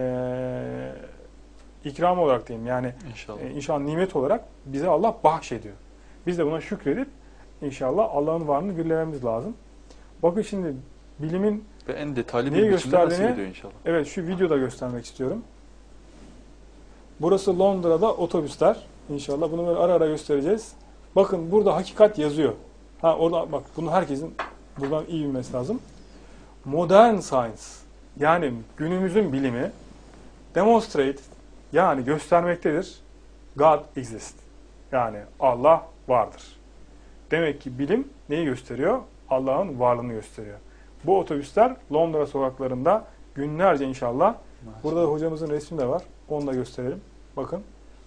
ikramı olarak diyeyim. Yani inşallah nimet olarak bize Allah bahşediyor. Biz de buna şükredip inşallah Allah'ın varlığını birlememiz lazım. Bakın şimdi bilimin ve en detaylı neyi bir biçimde nasıl gösterdiğini, gidiyor inşallah. evet, şu videoda göstermek istiyorum. Burası Londra'da otobüsler. İnşallah bunu böyle ara ara göstereceğiz. Bakın burada hakikat yazıyor. Orada bak, bunu herkesin buradan iyi bilmesi lazım. Modern science, yani günümüzün bilimi, demonstrate, yani göstermektedir. God exists. Yani Allah vardır. Demek ki bilim neyi gösteriyor? Allah'ın varlığını gösteriyor. Bu otobüsler Londra sokaklarında günlerce inşallah. Burada da hocamızın resmi de var. Onu da gösterelim. Bakın.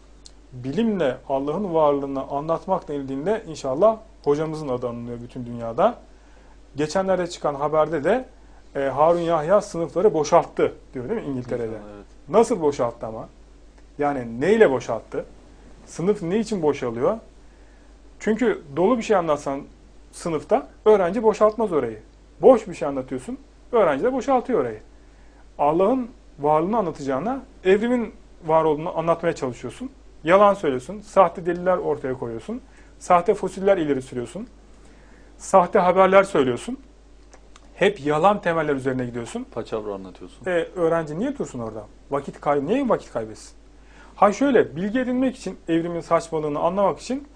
Bilimle Allah'ın varlığını anlatmakla ilgili inşallah hocamızın adı anılıyor bütün dünyada. Geçenlerde çıkan haberde de Harun Yahya sınıfları boşalttı diyor değil mi İngiltere'de? Evet. Nasıl boşalttı ama? Yani neyle boşalttı? Sınıf ne için boşalıyor? Çünkü dolu bir şey anlatsan sınıfta öğrenci boşaltmaz orayı. Boş bir şey anlatıyorsun, öğrenci de boşaltıyor orayı. Allah'ın varlığını anlatacağına evrimin var olduğunu anlatmaya çalışıyorsun. Yalan söylüyorsun, sahte deliller ortaya koyuyorsun, sahte fosiller ileri sürüyorsun, sahte haberler söylüyorsun. Hep yalan temeller üzerine gidiyorsun. Paçavra anlatıyorsun. Öğrenci niye dursun orada? Niye vakit kaybetsin? Şöyle, bilgi edinmek için, evrimin saçmalığını anlamak için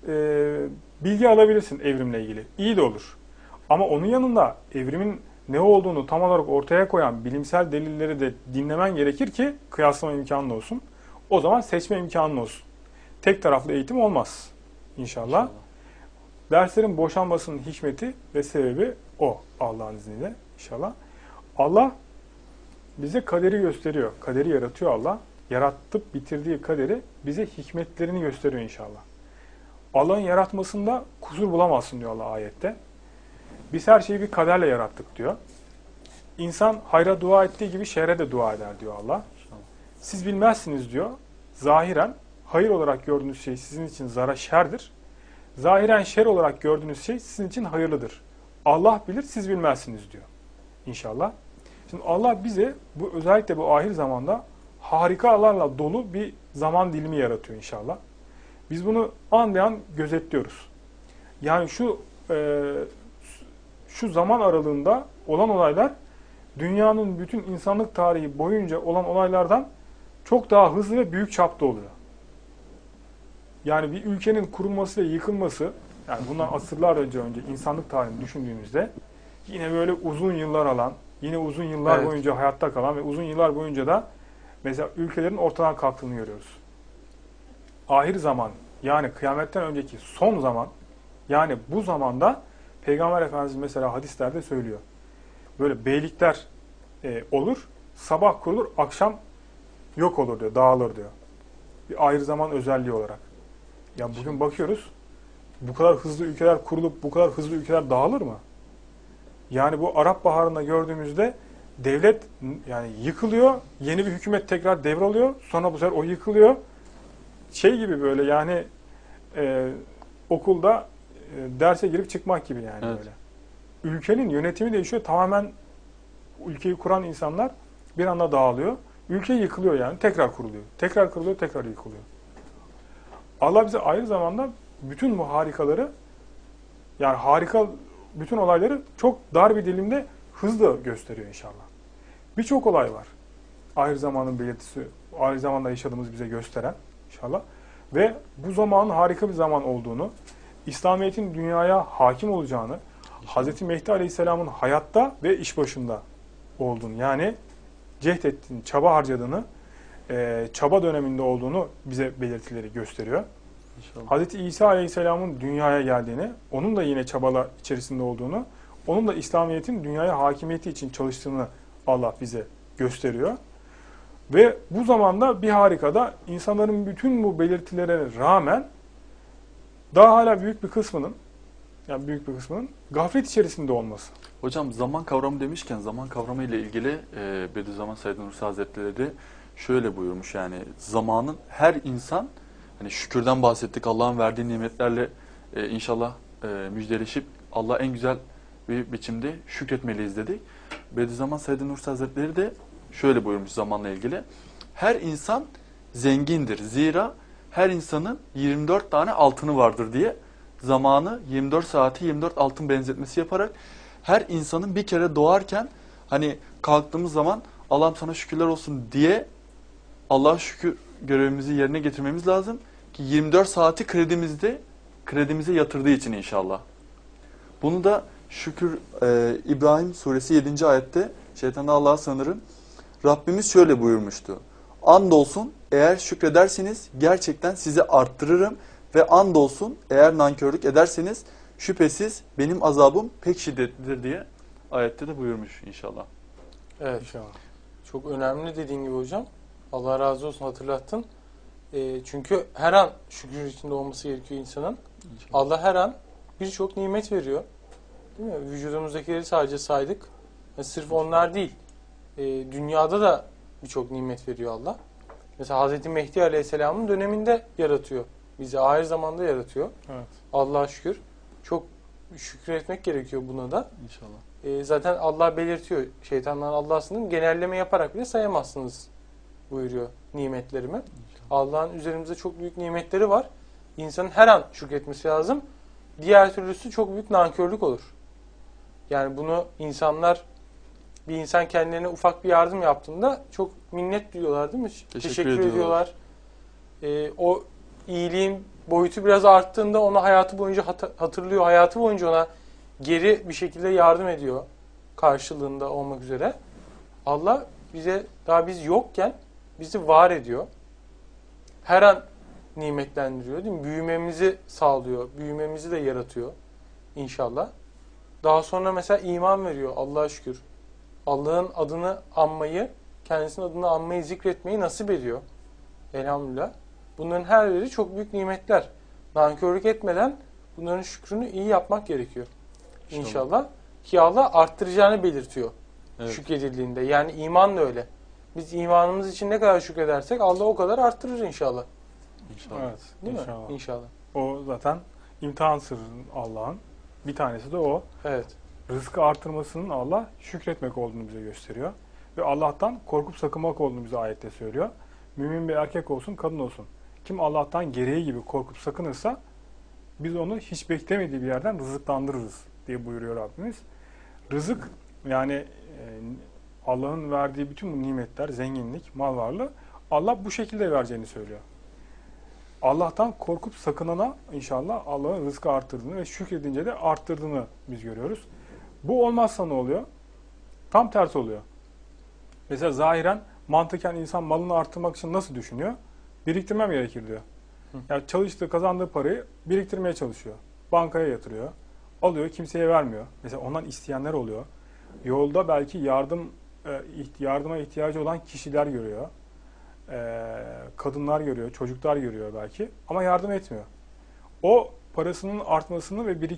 bilgi alabilirsin evrimle ilgili. İyi de olur. Ama onun yanında evrimin ne olduğunu tam olarak ortaya koyan bilimsel delilleri de dinlemen gerekir ki kıyaslama imkanın olsun. O zaman seçme imkanın olsun. Tek taraflı eğitim olmaz. İnşallah. Derslerin boşanmasının hikmeti ve sebebi o Allah'ın izniyle inşallah. Allah bize kaderi gösteriyor. Kaderi yaratıyor Allah. Yaratıp bitirdiği kaderi bize hikmetlerini gösteriyor inşallah. Allah'ın yaratmasında kusur bulamazsın diyor Allah ayette. Biz her şeyi bir kaderle yarattık diyor. İnsan hayra dua ettiği gibi şerre de dua eder diyor Allah. Siz bilmezsiniz diyor. Zahiren hayır olarak gördüğünüz şey sizin için şerdir. Zahiren şer olarak gördüğünüz şey sizin için hayırlıdır. Allah bilir, siz bilmezsiniz diyor. İnşallah. Şimdi Allah bize özellikle bu ahir zamanda harikalarla dolu bir zaman dilimi yaratıyor inşallah. Biz bunu an be an gözetliyoruz. Yani şu zaman aralığında olan olaylar dünyanın bütün insanlık tarihi boyunca olan olaylardan çok daha hızlı ve büyük çapta oluyor. Yani bir ülkenin kurulması ve yıkılması, yani bundan asırlar önce insanlık tarihini düşündüğümüzde yine böyle uzun yıllar alan, yine uzun yıllar boyunca hayatta kalan ve uzun yıllar boyunca da mesela ülkelerin ortadan kalktığını görüyoruz. Ahir zaman, yani kıyametten önceki son zaman, yani bu zamanda Peygamber Efendimiz mesela hadislerde söylüyor. Böyle beylikler olur, sabah kurulur, akşam yok olur diyor, dağılır diyor. Bir ahir zaman özelliği olarak. Ya bugün bakıyoruz, bu kadar hızlı ülkeler kurulup bu kadar hızlı ülkeler dağılır mı? Yani bu Arap Baharı'nda gördüğümüzde devlet yani yıkılıyor, yeni bir hükümet tekrar devralıyor, sonra bu sefer o yıkılıyor. Şey gibi böyle yani okulda derse girip çıkmak gibi yani böyle. Ülkenin yönetimi değişiyor, tamamen ülkeyi kuran insanlar bir anda dağılıyor. Ülke yıkılıyor yani, tekrar kuruluyor. Tekrar kuruluyor, tekrar yıkılıyor. Allah bize ayrı zamanda bütün bu harikaları, yani harika bütün olayları çok dar bir dilimde hızlı gösteriyor inşallah. Birçok olay var. Ahir zamanın belirtisi, ahir zamanda yaşadığımız bize gösteren inşallah. Ve bu zamanın harika bir zaman olduğunu, İslamiyet'in dünyaya hakim olacağını, Hz. Mehdi Aleyhisselam'ın hayatta ve iş başında olduğunu, yani cehd ettiğini, çaba harcadığını, çaba döneminde olduğunu bize belirtileri gösteriyor. İnşallah. Hz. İsa Aleyhisselam'ın dünyaya geldiğini, onun da yine çabalar içerisinde olduğunu, onun da İslamiyet'in dünyaya hakimiyeti için çalıştığını Allah bize gösteriyor. Ve bu zamanda bir harikada insanların bütün bu belirtilere rağmen daha hala büyük bir kısmının gaflet içerisinde olması. Hocam zaman kavramı demişken zaman kavramı ile ilgili Bediüzzaman Said Nursi Hazretleri de şöyle buyurmuş, yani zamanın her insan, hani şükürden bahsettik, Allah'ın verdiği nimetlerle inşallah müjdeleşip Allah'a en güzel bir biçimde şükretmeliyiz dedik. Bediüzzaman Said Nursi Hazretleri de şöyle buyurmuş zamanla ilgili. Her insan zengindir. Zira her insanın 24 tane altını vardır diye zamanı 24 saati 24 altın benzetmesi yaparak her insanın bir kere doğarken hani kalktığımız zaman Allah'ım sana şükürler olsun diye Allah'a şükür görevimizi yerine getirmemiz lazım ki 24 saati kredimize yatırdığı için inşallah. Bunu da şükür İbrahim suresi 7. ayette şeytandan Allah'a sığınırım. Rabbimiz şöyle buyurmuştu. Andolsun eğer şükrederseniz gerçekten sizi arttırırım ve andolsun eğer nankörlük ederseniz şüphesiz benim azabım pek şiddetlidir diye ayette de buyurmuş inşallah. Evet. İnşallah. Çok önemli dediğin gibi hocam. Allah razı olsun, hatırlattın. Çünkü her an şükür içinde olması gerekiyor insanın. İnşallah. Allah her an birçok nimet veriyor. Değil mi? Vücudumuzdakileri sadece saydık. Sırf onlar değil. Dünyada da birçok nimet veriyor Allah. Mesela Hz. Mehdi Aleyhisselam'ın döneminde yaratıyor. Bizi ahir zamanda yaratıyor. Evet. Allah'a şükür. Çok şükretmek gerekiyor buna da. İnşallah. Zaten Allah belirtiyor. Şeytandan Allah'a sığının, genelleme yaparak bile sayamazsınız buyuruyor nimetlerimi. Allah'ın üzerimize çok büyük nimetleri var. İnsanın her an şükretmesi lazım. Diğer türlüsü çok büyük nankörlük olur. Yani bunu bir insan kendilerine ufak bir yardım yaptığında çok minnet duyuyorlar, değil mi? Teşekkür ediyorlar. O iyiliğin boyutu biraz arttığında onu hayatı boyunca hatırlıyor. Hayatı boyunca ona geri bir şekilde yardım ediyor. Karşılığında olmak üzere. Allah bize, daha biz yokken bizi var ediyor. Her an nimetlendiriyor, değil mi? Büyümemizi sağlıyor. Büyümemizi de yaratıyor inşallah. Daha sonra mesela iman veriyor, Allah'a şükür. Allah'ın adını anmayı, kendisinin adını anmayı, zikretmeyi nasip ediyor. Elhamdülillah. Bunların her biri çok büyük nimetler. Nankörlük etmeden bunların şükrünü iyi yapmak gerekiyor. İnşallah. Ki Allah arttıracağını belirtiyor. Evet. Şükredildiğinde. Yani iman da öyle. Biz imanımız için ne kadar şükredersek Allah o kadar arttırır inşallah. İnşallah. Evet. Değil İnşallah. mi? İnşallah. O zaten imtihan sırrının Allah'ın. Bir tanesi de o. Evet. Rızkı artırmasının Allah şükretmek olduğunu bize gösteriyor. Ve Allah'tan korkup sakınmak olduğunu bize ayette söylüyor. Mümin bir erkek olsun, kadın olsun. Kim Allah'tan gereği gibi korkup sakınırsa biz onu hiç beklemediği bir yerden rızıklandırırız diye buyuruyor Rabbimiz. Rızık yani Allah'ın verdiği bütün bu nimetler, zenginlik, mal varlığı Allah bu şekilde vereceğini söylüyor. Allah'tan korkup sakınana inşallah Allah'ın rızkı arttırdığını ve şükredince de arttırdığını biz görüyoruz. Bu olmazsa ne oluyor? Tam tersi oluyor. Mesela zahiren, mantıken insan malını arttırmak için nasıl düşünüyor? Biriktirmem gerekir diyor. Yani çalıştığı, kazandığı parayı biriktirmeye çalışıyor. Bankaya yatırıyor. Alıyor, kimseye vermiyor. Mesela ondan isteyenler oluyor. Yolda belki yardıma ihtiyacı olan kişiler görüyor. Kadınlar görüyor, çocuklar görüyor belki. Ama yardım etmiyor. O parasının artmasını ve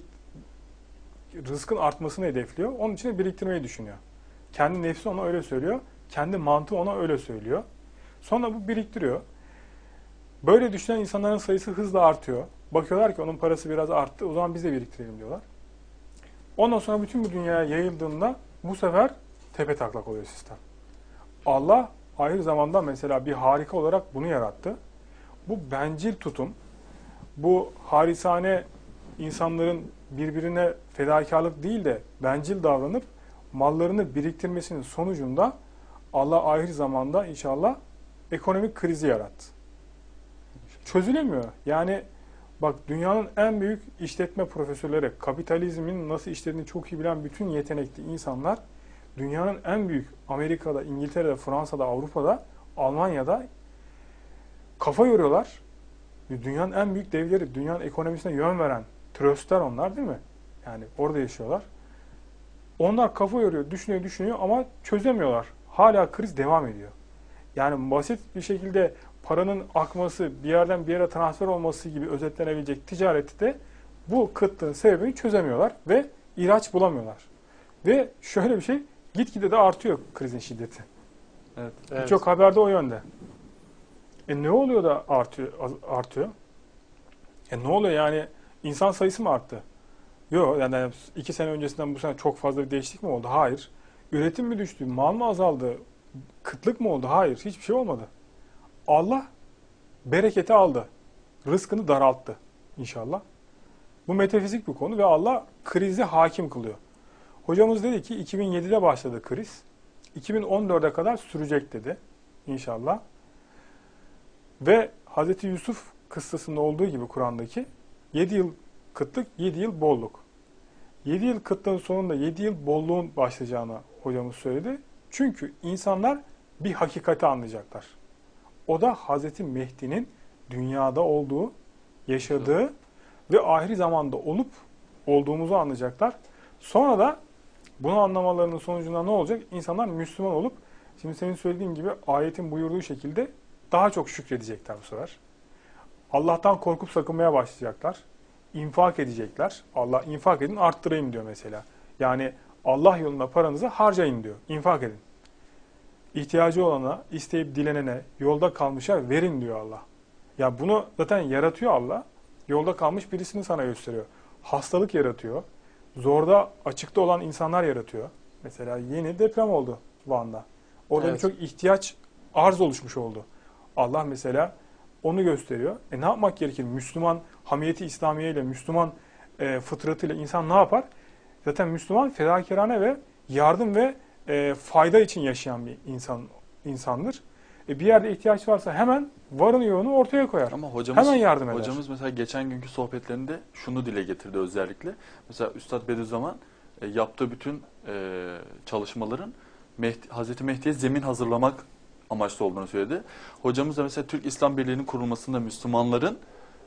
rızkın artmasını hedefliyor. Onun için de biriktirmeyi düşünüyor. Kendi nefsi ona öyle söylüyor. Kendi mantığı ona öyle söylüyor. Sonra bu biriktiriyor. Böyle düşünen insanların sayısı hızla artıyor. Bakıyorlar ki onun parası biraz arttı. O zaman biz de biriktirelim diyorlar. Ondan sonra bütün bu dünyaya yayıldığında bu sefer tepetaklak oluyor sistem. Allah ahir zamanda mesela bir harika olarak bunu yarattı. Bu bencil tutum, bu harisane insanların birbirine fedakarlık değil de bencil davranıp mallarını biriktirmesinin sonucunda Allah ahir zamanda inşallah ekonomik krizi yarattı. Çözülemiyor. Yani Bak dünyanın en büyük işletme profesörleri, kapitalizmin nasıl işlediğini çok iyi bilen bütün yetenekli insanlar dünyanın en büyük Amerika'da, İngiltere'de, Fransa'da, Avrupa'da, Almanya'da kafa yoruyorlar. Dünyanın en büyük devleri, dünyanın ekonomisine yön veren tröstler onlar değil mi? Yani orada yaşıyorlar. Onlar kafa yoruyor, düşünüyor ama çözemiyorlar. Hala kriz devam ediyor. Yani basit bir şekilde paranın akması, bir yerden bir yere transfer olması gibi özetlenebilecek ticareti de bu kıtlığın sebebini çözemiyorlar ve ilaç bulamıyorlar. Ve şöyle bir şey, gitgide de artıyor krizin şiddeti. Evet. Birçok haberde o yönde. Ne oluyor da artıyor? Ne oluyor yani? İnsan sayısı mı arttı? Yok yani 2 sene öncesinden bu sene çok fazla bir değişiklik mi oldu? Hayır. Üretim mi düştü? Mal mı azaldı? Kıtlık mı oldu? Hayır. Hiçbir şey olmadı. Allah bereketi aldı. Rızkını daralttı inşallah. Bu metafizik bir konu ve Allah krizi hakim kılıyor. Hocamız dedi ki 2007'de başladı kriz. 2014'e kadar sürecek dedi inşallah. Ve Hz. Yusuf kıssasında olduğu gibi Kur'an'daki 7 yıl kıtlık, 7 yıl bolluk. 7 yıl kıtlığın sonunda 7 yıl bolluğun başlayacağını hocamız söyledi. Çünkü insanlar bir hakikati anlayacaklar. O da Hz. Mehdi'nin dünyada olduğu, yaşadığı ve ahir zamanda olup olduğumuzu anlayacaklar. Sonra da bunu anlamalarının sonucunda ne olacak? İnsanlar Müslüman olup, şimdi senin söylediğin gibi ayetin buyurduğu şekilde daha çok şükredecekler bu sefer. Allah'tan korkup sakınmaya başlayacaklar. İnfak edecekler. Allah infak edin arttırayım diyor mesela. Yani Allah yolunda paranızı harcayın diyor. İnfak edin. İhtiyacı olana, isteyip dilenene, yolda kalmışa verin diyor Allah. Ya bunu zaten yaratıyor Allah. Yolda kalmış birisini sana gösteriyor. Hastalık yaratıyor. Zorda, açıkta olan insanlar yaratıyor. Mesela yeni deprem oldu Van'da. Orada birçok ihtiyaç, arz oluşmuş oldu. Allah mesela onu gösteriyor. Ne yapmak gerekir? Müslüman hamiyeti İslamiye ile, Müslüman fıtratıyla insan ne yapar? Zaten Müslüman fedakarane ve yardım ve fayda için yaşayan bir insandır. Bir yerde ihtiyaç varsa hemen varını yoğunu ortaya koyar. Ama hocamız, hemen yardım eder. hocamız mesela geçen günkü sohbetlerinde şunu dile getirdi özellikle. Mesela Üstad Bediüzzaman yaptığı bütün çalışmaların Hazreti Mehdi'ye zemin hazırlamak amaçlı olduğunu söyledi. Hocamız da mesela Türk İslam Birliği'nin kurulmasında Müslümanların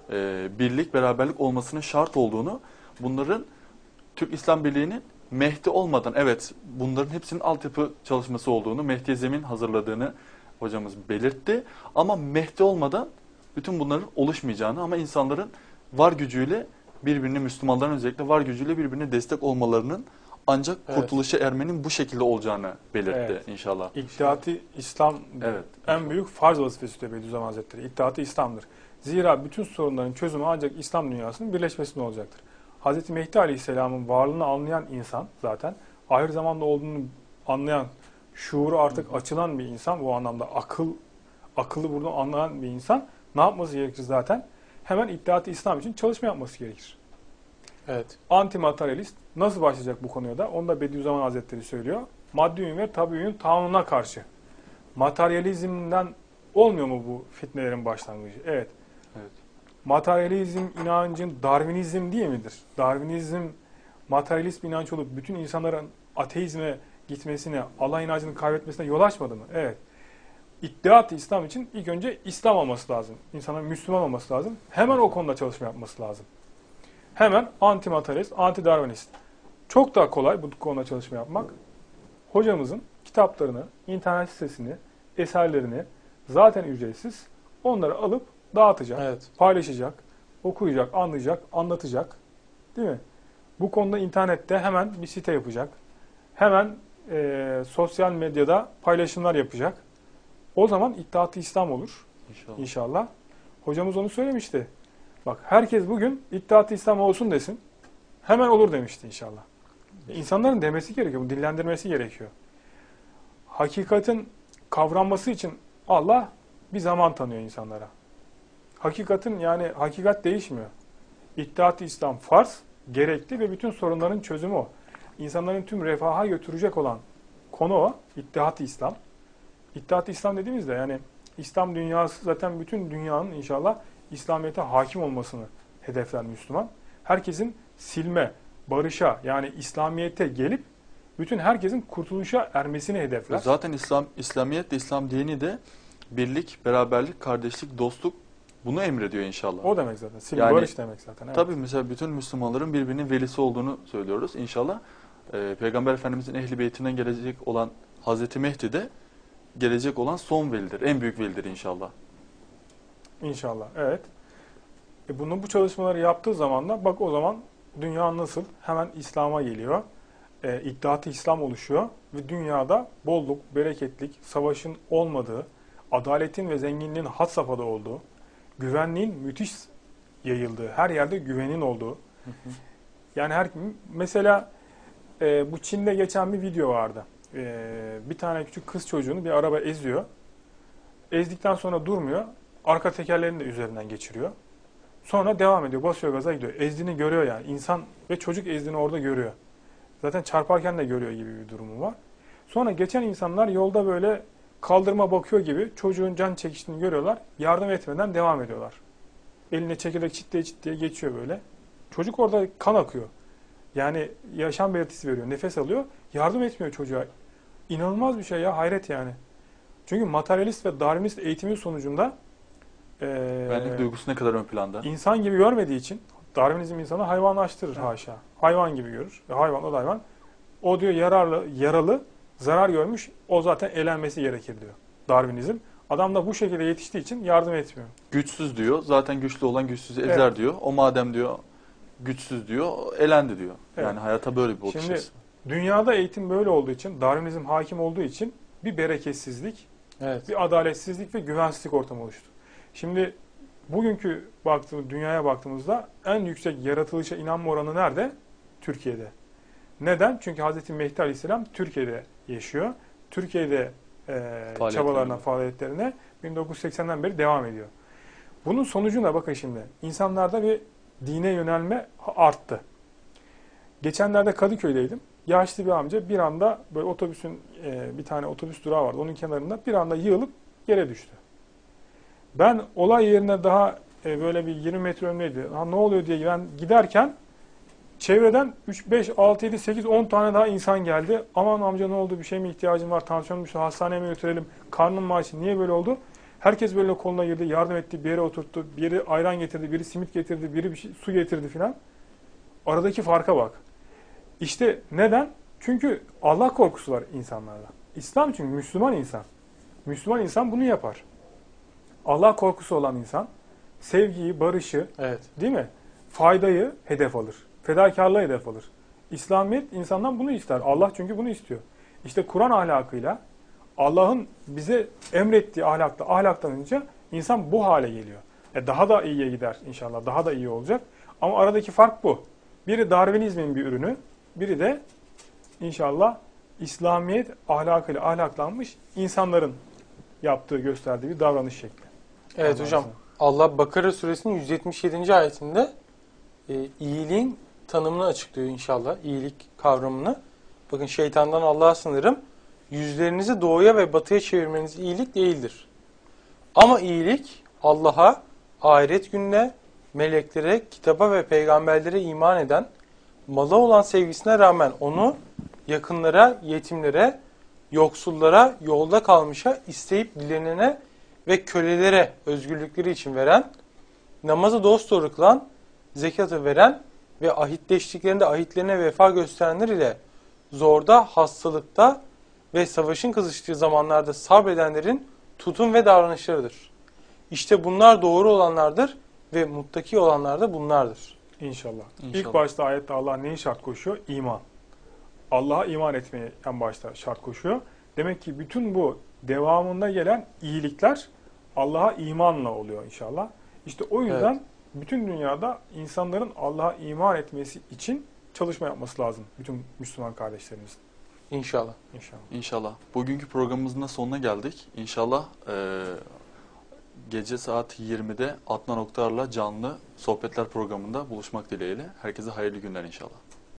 birlik, beraberlik olmasının şart olduğunu, bunların Türk İslam Birliği'nin Mehdi olmadan, evet bunların hepsinin altyapı çalışması olduğunu, Mehdi'ye zemin hazırladığını hocamız belirtti. Ama Mehdi olmadan bütün bunların oluşmayacağını, ama insanların var gücüyle birbirini, Müslümanların özellikle var gücüyle birbirine destek olmalarının ancak kurtuluşa ermenin bu şekilde olacağını belirtti inşallah. İttihat-ı İslam en büyük farz vazifesi diyor Bediüzzaman Hazretleri. İttihat-ı İslam'dır. Zira bütün sorunların çözümü ancak İslam dünyasının birleşmesinde olacaktır. Hz. Mehdi Aleyhisselam'ın varlığını anlayan insan zaten, ahir zamanda olduğunu anlayan, şuuru artık açılan bir insan, bu anlamda akıllı buradan anlayan bir insan ne yapması gerekir zaten? Hemen İttihat-ı İslam için çalışma yapması gerekir. Evet. Anti-materyalist nasıl başlayacak bu konuya da? Onu da Bediüzzaman Hazretleri söylüyor. Maddi ve tabiün taununa karşı. Materyalizmden olmuyor mu bu fitnelerin başlangıcı? Evet. Materyalizm inancın Darwinizm değil midir? Darwinizm materyalist bir inanç olup bütün insanların ateizme gitmesine, Allah inancını kaybetmesine yol açmadı mı? Evet. İttihat-ı İslam için ilk önce İslam olması lazım. İnsanların Müslüman olması lazım. Hemen o konuda çalışma yapması lazım. Hemen anti-materyalist, anti-Darwinist. Çok daha kolay bu konuda çalışma yapmak. Hocamızın kitaplarını, internet sitesini, eserlerini zaten ücretsiz. Onları alıp dağıtacak, paylaşacak, okuyacak, anlayacak, anlatacak. Değil mi? Bu konuda internette hemen bir site yapacak. Hemen sosyal medyada paylaşımlar yapacak. O zaman İttihat-ı İslam olur. İnşallah. Hocamız onu söylemişti. Bak herkes bugün İttihat-ı İslam olsun desin. Hemen olur demişti inşallah. İnsanların demesi gerekiyor, dillendirmesi gerekiyor. Hakikatin kavranması için Allah bir zaman tanıyor insanlara. Hakikatin yani hakikat değişmiyor. İttihat-ı İslam farz, gerekli ve bütün sorunların çözümü o. İnsanların tüm refaha götürecek olan konu o. İttihat-ı İslam. İttihat-ı İslam dediğimizde yani İslam dünyası zaten bütün dünyanın inşallah İslamiyet'e hakim olmasını hedefler Müslüman. Herkesin silme, barışa yani İslamiyet'e gelip bütün herkesin kurtuluşa ermesini hedefler. Zaten İslamiyet de İslam dini de birlik, beraberlik, kardeşlik, dostluk bunu emrediyor inşallah. O demek zaten. Silme, Yani, barış demek zaten. Evet. Tabii mesela bütün Müslümanların birbirinin velisi olduğunu söylüyoruz. İnşallah Peygamber Efendimizin ehli beytinden gelecek olan Hazreti Mehdi de gelecek olan son velidir. En büyük velidir inşallah. İnşallah. Evet. Bu çalışmaları yaptığı zaman da bak o zaman dünya nasıl? Hemen İslam'a geliyor. İttihat-ı İslam oluşuyor ve dünyada bolluk, bereketlik, savaşın olmadığı, adaletin ve zenginliğin had safhada olduğu, güvenliğin müthiş yayıldığı, her yerde güvenin olduğu. Yani mesela bu Çin'de geçen bir video vardı. Bir tane küçük kız çocuğunu bir araba eziyor. Ezdikten sonra durmuyor. Arka tekerlerini de üzerinden geçiriyor. Sonra devam ediyor. Basıyor gaza gidiyor. Ezdiğini görüyor yani. İnsan ve çocuk ezdiğini orada görüyor. Zaten çarparken de görüyor gibi bir durumu var. Sonra geçen insanlar yolda böyle kaldırıma bakıyor gibi çocuğun can çekiştiğini görüyorlar. Yardım etmeden devam ediyorlar. Eline çekirdek çitliye çitliye geçiyor böyle. Çocuk orada kan akıyor. Yani yaşam belirtisi veriyor. Nefes alıyor. Yardım etmiyor çocuğa. İnanılmaz bir şey ya. Hayret yani. Çünkü materyalist ve Darwinist eğitimin sonucunda Benlik duygusu ne kadar ön planda. İnsan gibi görmediği için Darwinizm insanı hayvanlaştırır haşa. Hayvan gibi görür. Hayvan o da hayvan. O diyor yaralı, zarar görmüş. O zaten elenmesi gerekir diyor Darwinizm. Adam da bu şekilde yetiştiği için yardım etmiyor. Güçsüz diyor. Zaten güçlü olan güçsüzü ezer diyor. O madem diyor güçsüz diyor, elendi diyor. Evet. Yani hayata böyle bir bakış Şimdi açısı. dünyada eğitim böyle olduğu için, Darwinizm hakim olduğu için bir bereketsizlik, bir adaletsizlik ve güvensizlik ortamı oluştu. Şimdi bugünkü dünyaya baktığımızda en yüksek yaratılışa inanma oranı nerede? Türkiye'de. Neden? Çünkü Hz. Mehdi Aleyhisselam Türkiye'de yaşıyor. Türkiye'de çabalarına, faaliyetlerine 1980'den beri devam ediyor. Bunun sonucunda bakın şimdi insanlarda bir dine yönelme arttı. Geçenlerde Kadıköy'deydim. Yaşlı bir amca bir anda böyle bir tane otobüs durağı vardı. Onun kenarında bir anda yığılıp yere düştü. Ben olay yerine daha böyle bir 20 metre önündeydi. Ne oluyor diye ben giderken çevreden 3, 5, 6, 7, 8, 10 tane daha insan geldi. Aman amca ne oldu, bir şey mi ihtiyacın var, tansiyonun düştü, hastaneye mi götürelim, karnın mı aç, niye böyle oldu? Herkes böyle koluna girdi, yardım etti, bir yere oturttu, biri ayran getirdi, biri simit getirdi, biri su getirdi filan. Aradaki farka bak. İşte neden? Çünkü Allah korkusu var insanlarda. İslam çünkü Müslüman insan. Müslüman insan bunu yapar. Allah korkusu olan insan sevgiyi, barışı, değil mi? Faydayı hedef alır. Fedakarlığı hedef alır. İslamiyet insandan bunu ister. Allah çünkü bunu istiyor. İşte Kur'an ahlakıyla Allah'ın bize emrettiği ahlaklanınca insan bu hale geliyor. Daha da iyiye gider inşallah. Daha da iyi olacak. Ama aradaki fark bu. Biri Darwinizmin bir ürünü, biri de inşallah İslamiyet ahlakıyla ahlaklanmış insanların yaptığı, gösterdiği bir davranış şekli. Evet hocam. Allah Bakara suresinin 177. ayetinde iyiliğin tanımını açıklıyor inşallah. İyilik kavramını. Bakın şeytandan Allah'a sınırım. Yüzlerinizi doğuya ve batıya çevirmeniz iyilik değildir. Ama iyilik Allah'a, ahiret gününe, meleklere, kitaba ve peygamberlere iman eden, mala olan sevgisine rağmen onu yakınlara, yetimlere, yoksullara, yolda kalmışa, isteyip dilenene ve kölelere özgürlükleri için veren, namazı dosdoğru kılan, zekatı veren ve ahitleştiklerinde ahitlerine vefa gösterenler ile zorda, hastalıkta ve savaşın kızıştığı zamanlarda sabredenlerin tutum ve davranışlarıdır. İşte bunlar doğru olanlardır ve muttaki olanlar da bunlardır. İnşallah. İlk başta ayette Allah neyi şart koşuyor? İman. Allah'a iman etmeyi en başta şart koşuyor. Demek ki bütün bu devamında gelen iyilikler Allah'a imanla oluyor inşallah. İşte o yüzden bütün dünyada insanların Allah'a iman etmesi için çalışma yapması lazım. Bütün Müslüman kardeşlerimizin. İnşallah. İnşallah. Bugünkü programımızın da sonuna geldik. İnşallah gece saat 20'de Adnan Oktar'la canlı sohbetler programında buluşmak dileğiyle. Herkese hayırlı günler inşallah.